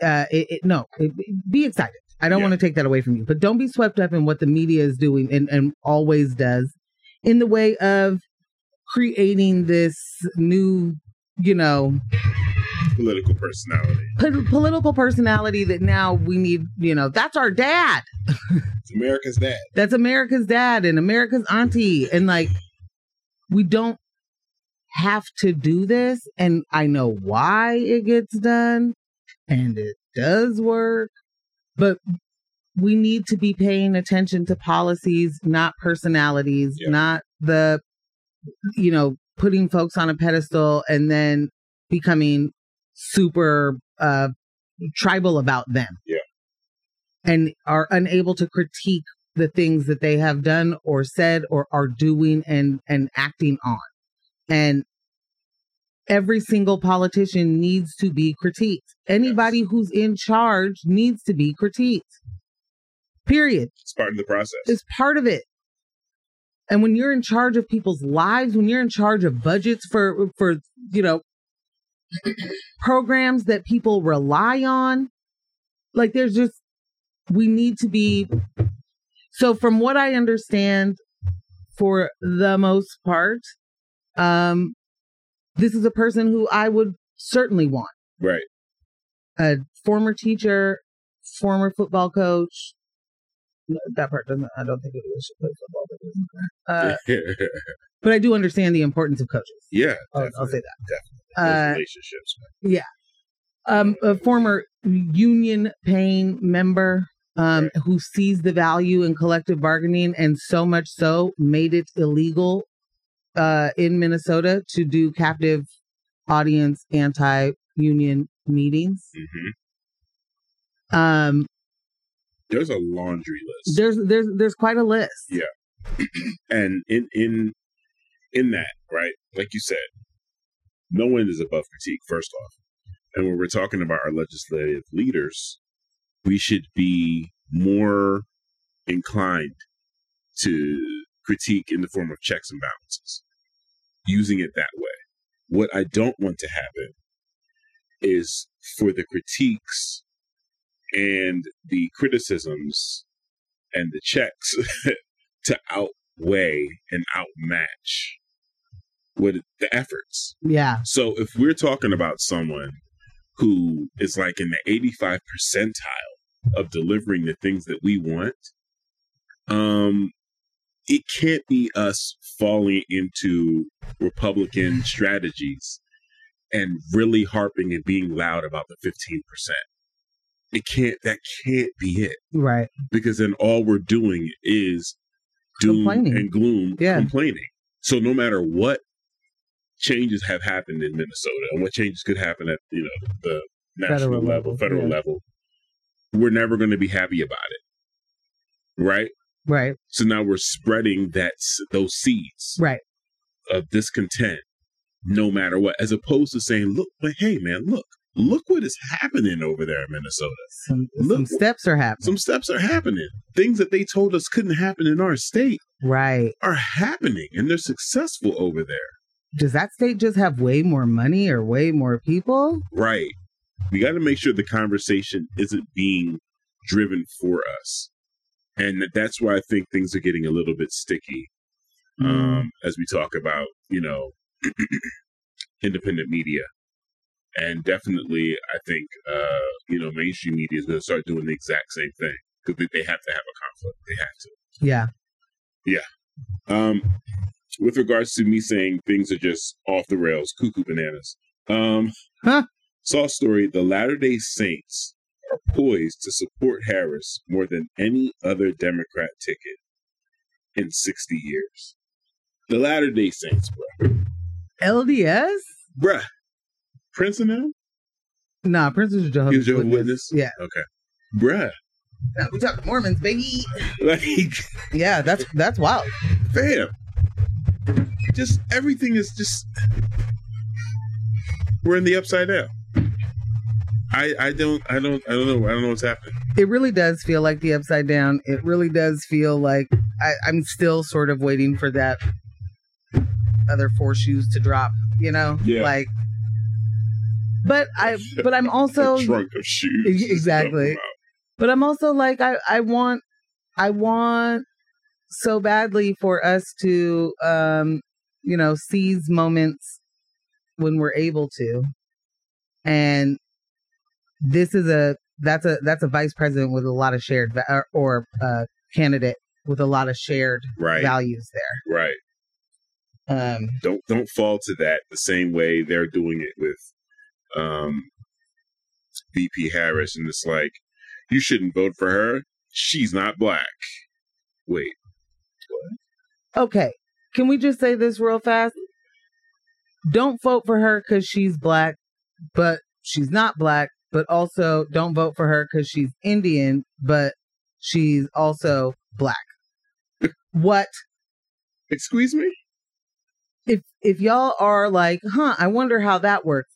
Be excited. I don't want to take that away from you, but don't be swept up in what the media is doing and always does in the way of creating this new, political personality. Political personality that now we need, that's our dad. It's America's dad. That's America's dad and America's auntie. And we don't have to do this. And I know why it gets done and it does work, but we need to be paying attention to policies, not personalities, not the, putting folks on a pedestal and then becoming super tribal about them. Yeah. And are unable to critique the things that they have done or said or are doing and acting on. And every single politician needs to be critiqued. Anybody who's in charge needs to be critiqued. Period. It's part of the process. It's part of it. And when you're in charge of people's lives, when you're in charge of budgets for programs that people rely on, we need to be. So from what I understand, for the most part, this is a person who I would certainly want. Right. A former teacher, former football coach. That part doesn't. I don't think it should play football, but I do understand the importance of coaches. Yeah, I'll say that. Definitely. Relationships. Man. Yeah. A former union paying member who sees the value in collective bargaining, and so much so made it illegal in Minnesota to do captive audience anti-union meetings. Mm-hmm. There's a laundry list. There's quite a list. Yeah. And in that, right, like you said, no one is above critique, first off. And when we're talking about our legislative leaders, we should be more inclined to critique in the form of checks and balances, using it that way. What I don't want to happen is for the critiques and the criticisms and the checks to outweigh and outmatch what the efforts. Yeah. So if we're talking about someone who is like in the 85th percentile of delivering the things that we want, it can't be us falling into Republican strategies and really harping and being loud about the 15%. That can't be it. Right. Because then all we're doing is doom and gloom, complaining. So no matter what changes have happened in Minnesota and what changes could happen at the national federal level, we're never going to be happy about it. Right? Right. So now we're spreading those seeds of discontent no matter what, as opposed to saying, look, but hey man, look what is happening over there in Minnesota. Some steps are happening. Some steps are happening. Things that they told us couldn't happen in our state are happening, and they're successful over there. Does that state just have way more money or way more people? Right. We got to make sure the conversation isn't being driven for us. And that's why I think things are getting a little bit sticky as we talk about, independent media. And definitely, I think, mainstream media is going to start doing the exact same thing because they have to have a conflict. They have to. Yeah. Yeah. with regards to me saying things are just off the rails, cuckoo bananas. Saw a story, the Latter-day Saints are poised to support Harris more than any other Democrat ticket in 60 years. The Latter-day Saints, bro. LDS? Bruh. Prince and them? Nah, Prince is a Jehovah's Witness. Yeah. Okay. Bruh. Now we talk Mormons, baby. Like, yeah, that's wild. Fam. Just everything is just, we're in the upside down. I don't know what's happening. It really does feel like the upside down. It really does feel like I'm still sort of waiting for that other four shoes to drop, you know? Yeah. Like, but I'm also a trunk of shoes. Exactly. But I'm also like, I want so badly for us to, seize moments when we're able to. And this is that's a vice president with a lot of shared or candidate with a lot of shared values there. Right. Don't fall to that the same way they're doing it with VP Harris, and it's like, you shouldn't vote for her. She's not black. Wait. What? Okay. Can we just say this real fast? Don't vote for her because she's black, but she's not black. But also don't vote for her because she's Indian, but she's also black. What? Excuse me? If y'all are like, I wonder how that works.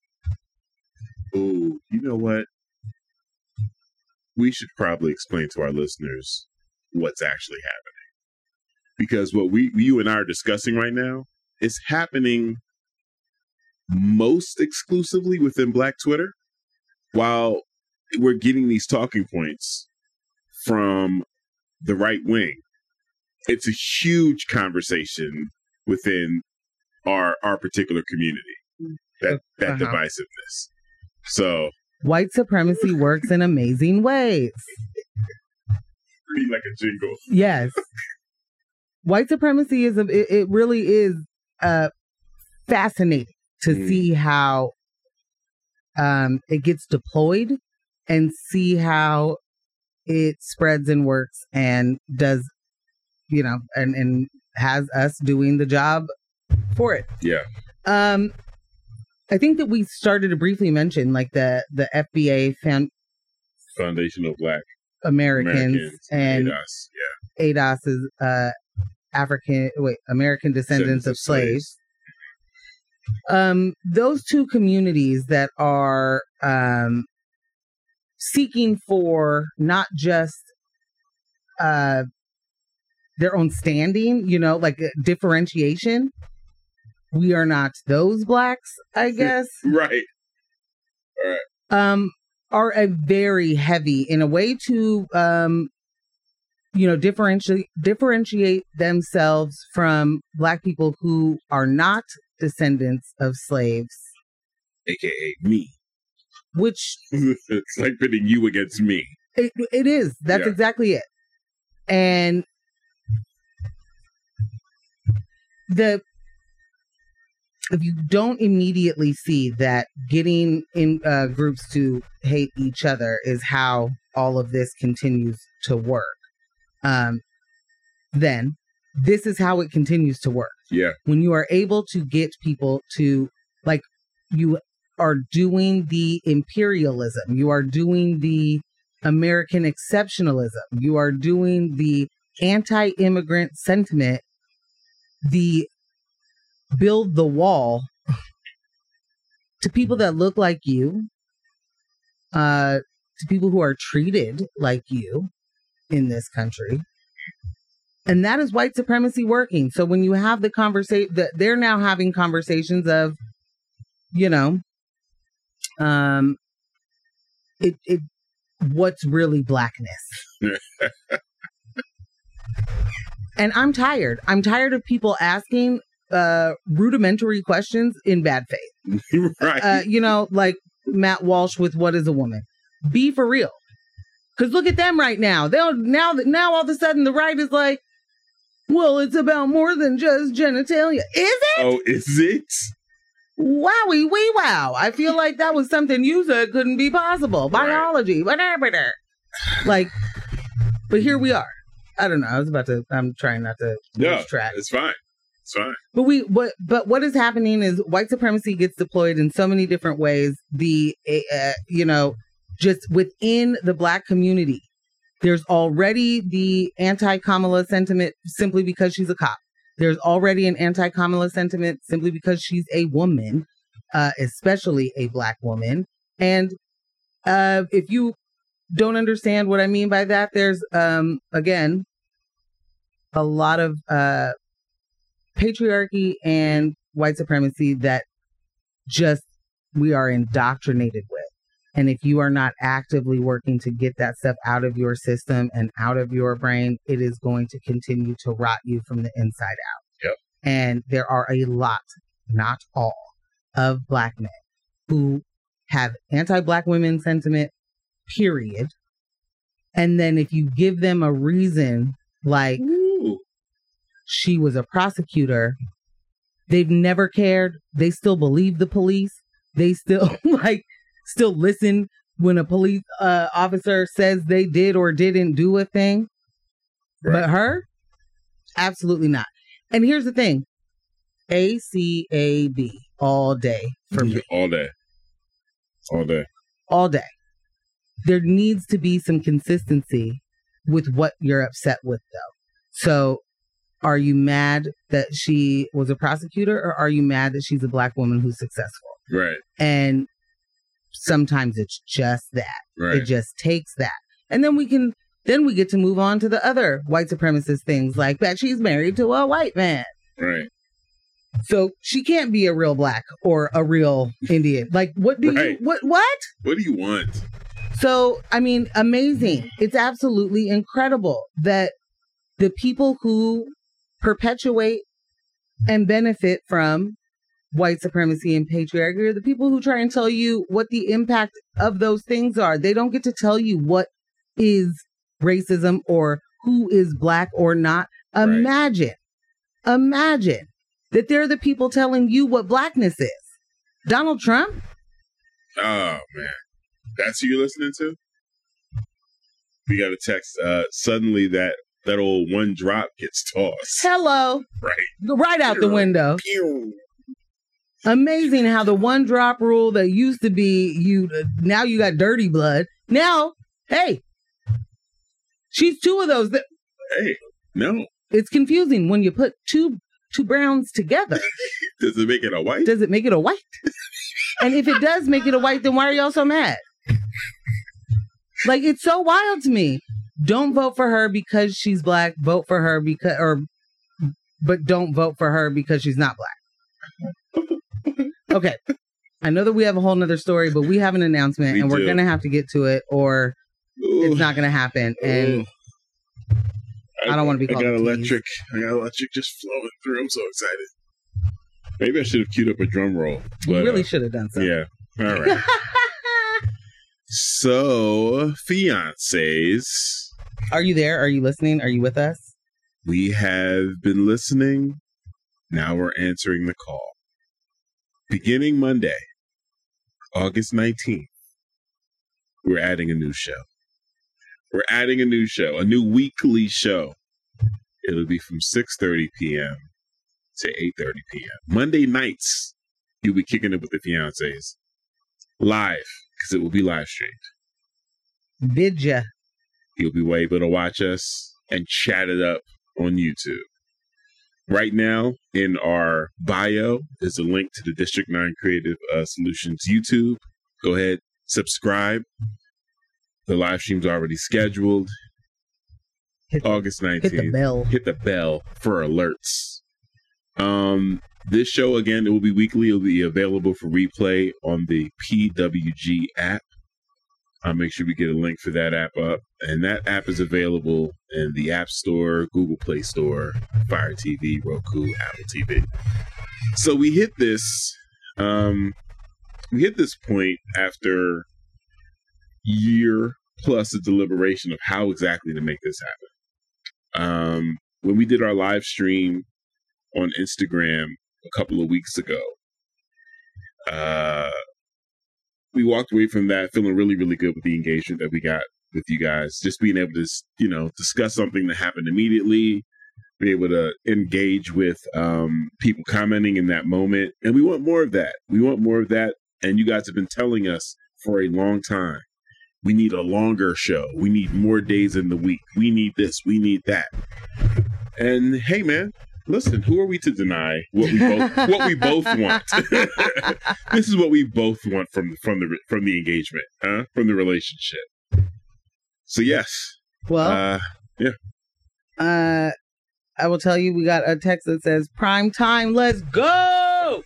Ooh, you know what? We should probably explain to our listeners what's actually happening. Because what you and I are discussing right now is happening most exclusively within Black Twitter, while we're getting these talking points from the right wing. It's a huge conversation within our particular community, that divisiveness. So white supremacy works in amazing ways. Read like a jingle. Yes. White supremacy it really is fascinating to see how it gets deployed and see how it spreads and works and does, and has us doing the job for it. Yeah. I think that we started to briefly mention like the FBA Foundation of Black Americans and ADOS. Yeah. ADOS is American Descendants of Slaves. Those two communities that are seeking for not just their own standing, like differentiation. We are not those blacks, I guess. Right. All right. Are a very heavy in a way to differentiate themselves from Black people who are not descendants of slaves, aka me. Which it's like pitting you against me. It is. That's exactly it. And if you don't immediately see that getting in groups to hate each other is how all of this continues to work, then this is how it continues to work. Yeah. When you are able to get people to, like, you are doing the imperialism, you are doing the American exceptionalism, you are doing the anti-immigrant sentiment, the build the wall to people that look like you, to people who are treated like you in this country. And that is white supremacy working. So when you have the conversation, they're now having conversations of, what's really blackness? And I'm tired. I'm tired of people asking rudimentary questions in bad faith. Right. Like Matt Walsh with What is a Woman? Be for real. Because look at them right now. Now all of a sudden the right is like, Well, it's about more than just genitalia. Is it? Oh, is it? Wowie wee wow. I feel like that was something you said couldn't be possible. Biology, whatever. Like, but here we are. I don't know. I'm trying not to lose track. It's fine. It's fine. But what is happening is white supremacy gets deployed in so many different ways. Just within the Black community, there's already the anti-Kamala sentiment simply because she's a cop. There's already an anti-Kamala sentiment simply because she's a woman, especially a Black woman. And if you don't understand what I mean by that, there's, again, a lot of patriarchy and white supremacy that just we are indoctrinated with. And if you are not actively working to get that stuff out of your system and out of your brain, it is going to continue to rot you from the inside out. Yep. And there are a lot, not all, of Black men who have anti-Black women sentiment, period. And then if you give them a reason like, ooh, she was a prosecutor, they've never cared. They still believe the police. They still still listen when a police officer says they did or didn't do a thing. Right. But her, absolutely not. And here's the thing. ACAB all day for me. All day. All day. All day. There needs to be some consistency with what you're upset with, though. So are you mad that she was a prosecutor, or are you mad that she's a Black woman who's successful? Right. And sometimes it's just that. Right. It just takes that. And then we get to move on to the other white supremacist things, like that she's married to a white man. Right. So she can't be a real Black or a real Indian. Like, what do you, what? What do you want? So, I mean, amazing. It's absolutely incredible that the people who perpetuate and benefit from white supremacy and patriarchy are the people who try and tell you what the impact of those things are. They don't get to tell you what is racism or who is Black or not. Imagine that they're the people telling you what Blackness is. Donald Trump? Oh, man. That's who you're listening to? We got a text. Suddenly that old one drop gets tossed. Hello. Right out the window. Pew. Amazing how the one drop rule that used to be now you got dirty blood. Now, hey, she's two of those. Hey, no. It's confusing when you put two browns together. Does it make it a white? Does it make it a white? And if it does make it a white, then why are y'all so mad? Like, it's so wild to me. Don't vote for her because she's Black. Vote for her but don't vote for her because she's not Black. Okay. I know that we have a whole nother story, but we have an announcement and we're going to have to get to it or it's not going to happen. And I don't want to be called I got electric just flowing through. I'm so excited. Maybe I should have queued up a drum roll. But, you really should have done so. Yeah. All right. So, fiancés. Are you there? Are you listening? Are you with us? We have been listening. Now we're answering the call. Beginning Monday, August 19th, we're adding a new show. We're adding a new show, a new weekly show. It'll be from 6:30 p.m. to 8:30 p.m. Monday nights, you'll be kicking it with the fiancés. Live, because it will be live streamed. Bid ya. You'll be able to watch us and chat it up on YouTube. Right now, in our bio, is a link to the District 9 Creative Solutions YouTube. Go ahead, subscribe. The live stream's already scheduled. August 19th. Hit the bell. Hit the bell for alerts. This show, again, it will be weekly. It will be available for replay on the PWG app. I'll make sure we get a link for that app up. And that app is available in the App Store, Google Play Store, Fire TV, Roku, Apple TV. So we hit this point after year plus of deliberation of how exactly to make this happen. when we did our live stream on Instagram a couple of weeks ago, we walked away from that feeling really, really good with the engagement that we got with you guys. Just being able to, discuss something that happened immediately, be able to engage with people commenting in that moment. And we want more of that. We want more of that. And you guys have been telling us for a long time, we need a longer show. We need more days in the week. We need this. We need that. And hey, man, listen, who are we to deny what we both want? This is what we both want from the engagement, huh? From the relationship. So yes. Well, yeah. I will tell you, we got a text that says prime time. Let's go.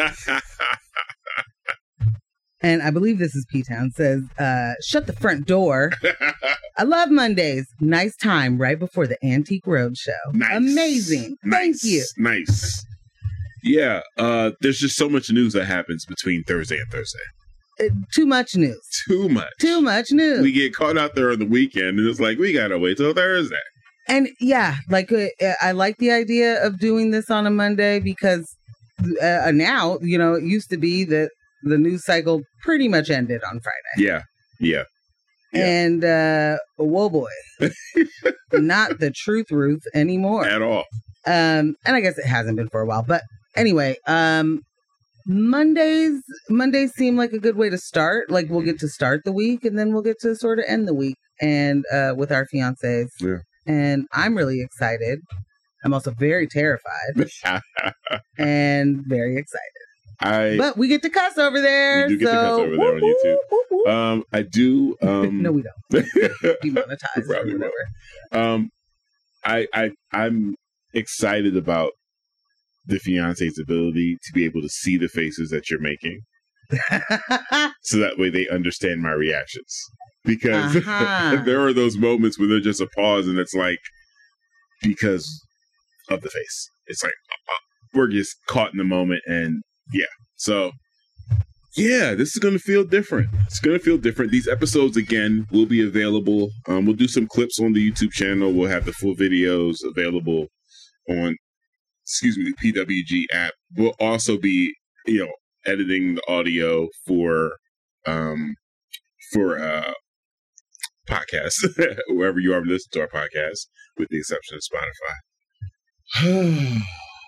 And I believe this is P-Town, says, shut the front door. I love Mondays. Nice time right before the Antique Roadshow. Nice. Amazing. Thank you. Nice. Yeah. There's just so much news that happens between Thursday and Thursday. Too much news. Too much. Too much news. We get caught out there on the weekend and it's like, we got to wait till Thursday. And yeah, like I like the idea of doing this on a Monday because now, it used to be that the news cycle pretty much ended on Friday. Yeah. And, whoa boy, not the truth Ruth anymore. At all. And I guess it hasn't been for a while. But anyway, Mondays seem like a good way to start. Like we'll get to start the week and then we'll get to sort of end the week and with our fiancés. Yeah. And I'm really excited. I'm also very terrified and very excited. But we get to cuss over there. We do get to cuss over there on YouTube. I do. No, we don't. Demonetized. Probably whatever. I'm excited about the fiance's ability to be able to see the faces that you're making, so that way they understand my reactions. Because there are those moments where there's just a pause, and it's like because of the face. It's like we're just caught in the moment, and yeah. So, yeah, this is going to feel different. It's going to feel different. These episodes, again, will be available. We'll do some clips on the YouTube channel. We'll have the full videos available on, the PWG app. We'll also be, editing the audio for podcasts, wherever you are listening to our podcast, with the exception of Spotify.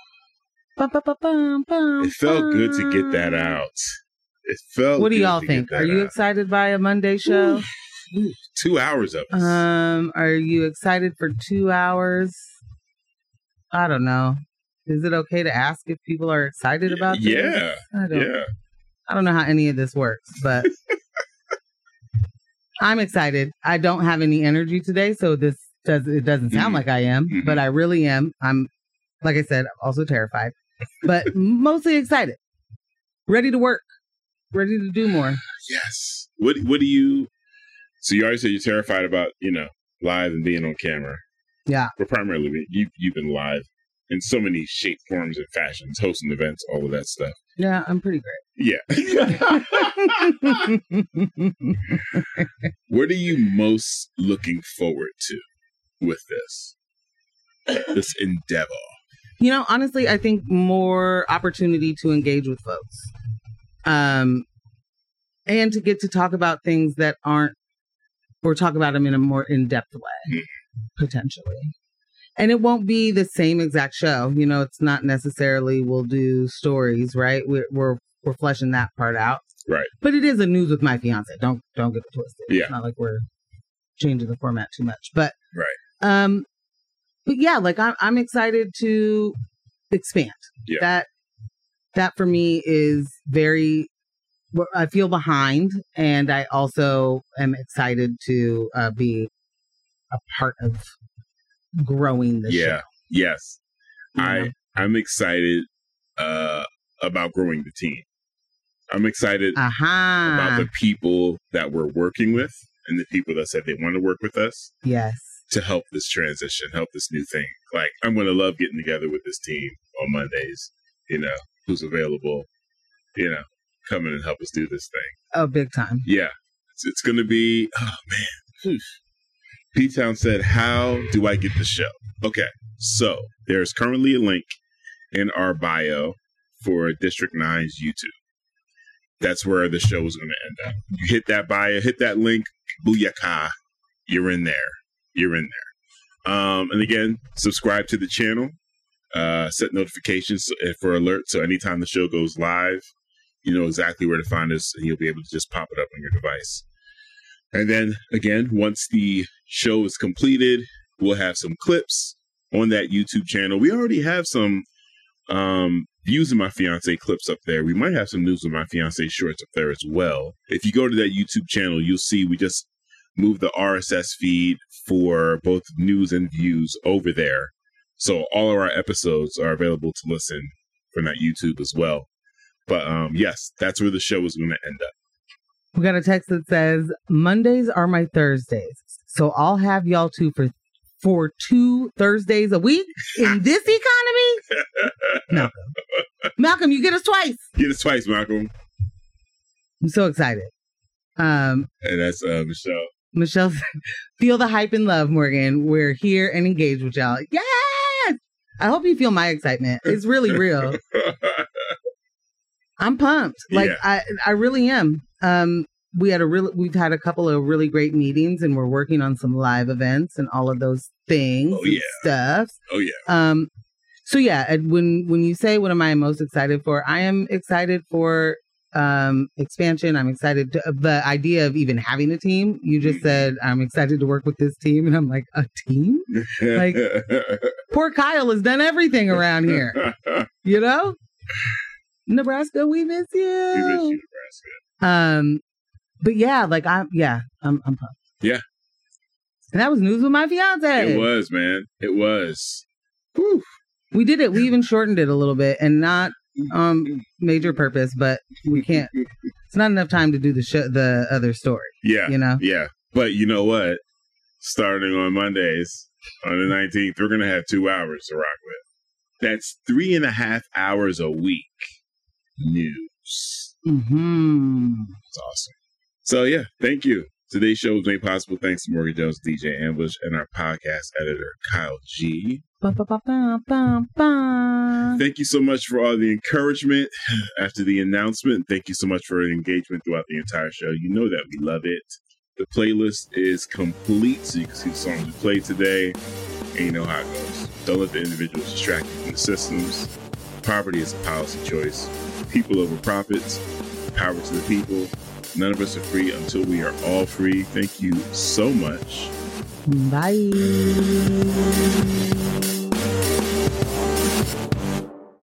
It felt good to get that out. It felt. What do y'all think? Are you excited by a Monday show? 2 hours of us. Are you excited for 2 hours? I don't know. Is it okay to ask if people are excited about this? Yeah. I don't know how any of this works, but I'm excited. I don't have any energy today, so it doesn't sound like I am, but I really am. I'm, like I said, also terrified, but mostly excited. Ready to work. Ready to do more. Yes. What do you... So you already said you're terrified about, live and being on camera. Yeah. But primarily, you've been live in so many shapes, forms, and fashions, hosting events, all of that stuff. Yeah, I'm pretty great. Yeah. What are you most looking forward to with this endeavor? Honestly, I think more opportunity to engage with folks. And to get to talk about things that aren't, or talk about them in a more in-depth way, potentially. And it won't be the same exact show. It's not necessarily we'll do stories, right? We're fleshing that part out. Right. But it is a news with my fiance. Don't get it twisted. Yeah. It's not like we're changing the format too much. But right. But yeah, like I'm excited to expand. Yeah. That for me is very, I feel behind, and I also am excited to be a part of growing the show. Yes. I'm excited about growing the team. I'm excited about the people that we're working with and the people that said they want to work with us. Yes. To help this transition, help this new thing. Like, I'm going to love getting together with this team on Mondays, who's available, come in and help us do this thing. Oh, big time. Yeah. It's going to be, oh man. P-Town said, how do I get the show? Okay, so there's currently a link in our bio for District 9's YouTube. That's where the show is going to end up. You hit that bio, hit that link, booyaka, you're in there. You're in there. And again, subscribe to the channel, set notifications for alerts. So anytime the show goes live, you know exactly where to find us and you'll be able to just pop it up on your device. And then again, once the show is completed, we'll have some clips on that YouTube channel. We already have some Views of My Fiance clips up there. We might have some News of My Fiance shorts up there as well. If you go to that YouTube channel, you'll see we just moved the RSS feed for both news and views over there. So all of our episodes are available to listen from that YouTube as well. But yes, that's where the show is going to end up. We got a text that says, Mondays are my Thursdays. So I'll have y'all two for 2 Thursdays a week in this economy? Malcolm, you get us twice. Get us twice, Malcolm. I'm so excited. And that's Michelle. Michelle said, feel the hype and love, Morgan. We're here and engaged with y'all. Yes! I hope you feel my excitement. It's really real. I'm pumped. Like, yeah. I really am. We've had a couple of really great meetings and we're working on some live events and all of those things and stuff. Oh yeah. So yeah, when you say what am I most excited for, I am excited for expansion. I'm excited to the idea of even having a team. You just said I'm excited to work with this team and I'm like, a team? Like poor Kyle has done everything around here. You know? Nebraska, we miss you. We miss you, Nebraska. But yeah, like I'm pumped. Yeah. And that was News with My Fiance. It was, man. It was. Whew. We did it. We even shortened it a little bit and not major purpose, but we can't. It's not enough time to do the other story. Yeah. You know? Yeah. But you know what? Starting on Mondays, on the 19th, we're going to have 2 hours to rock with. That's 3.5 hours a week. News. Mm-hmm. That's awesome. So yeah, thank you. Today's show was made possible thanks to Morgan Jones, DJ Ambush, and our podcast editor, Kyle G. Thank you so much for all the encouragement after the announcement. Thank you so much for the engagement throughout the entire show. You know that we love it. The playlist is complete, so you can see the songs we played today, and you know how it goes. Don't let the individuals distract you from the systems. Poverty is a policy choice. People over profits. Power to the people. None of us are free until we are all free. Thank you so much. Bye.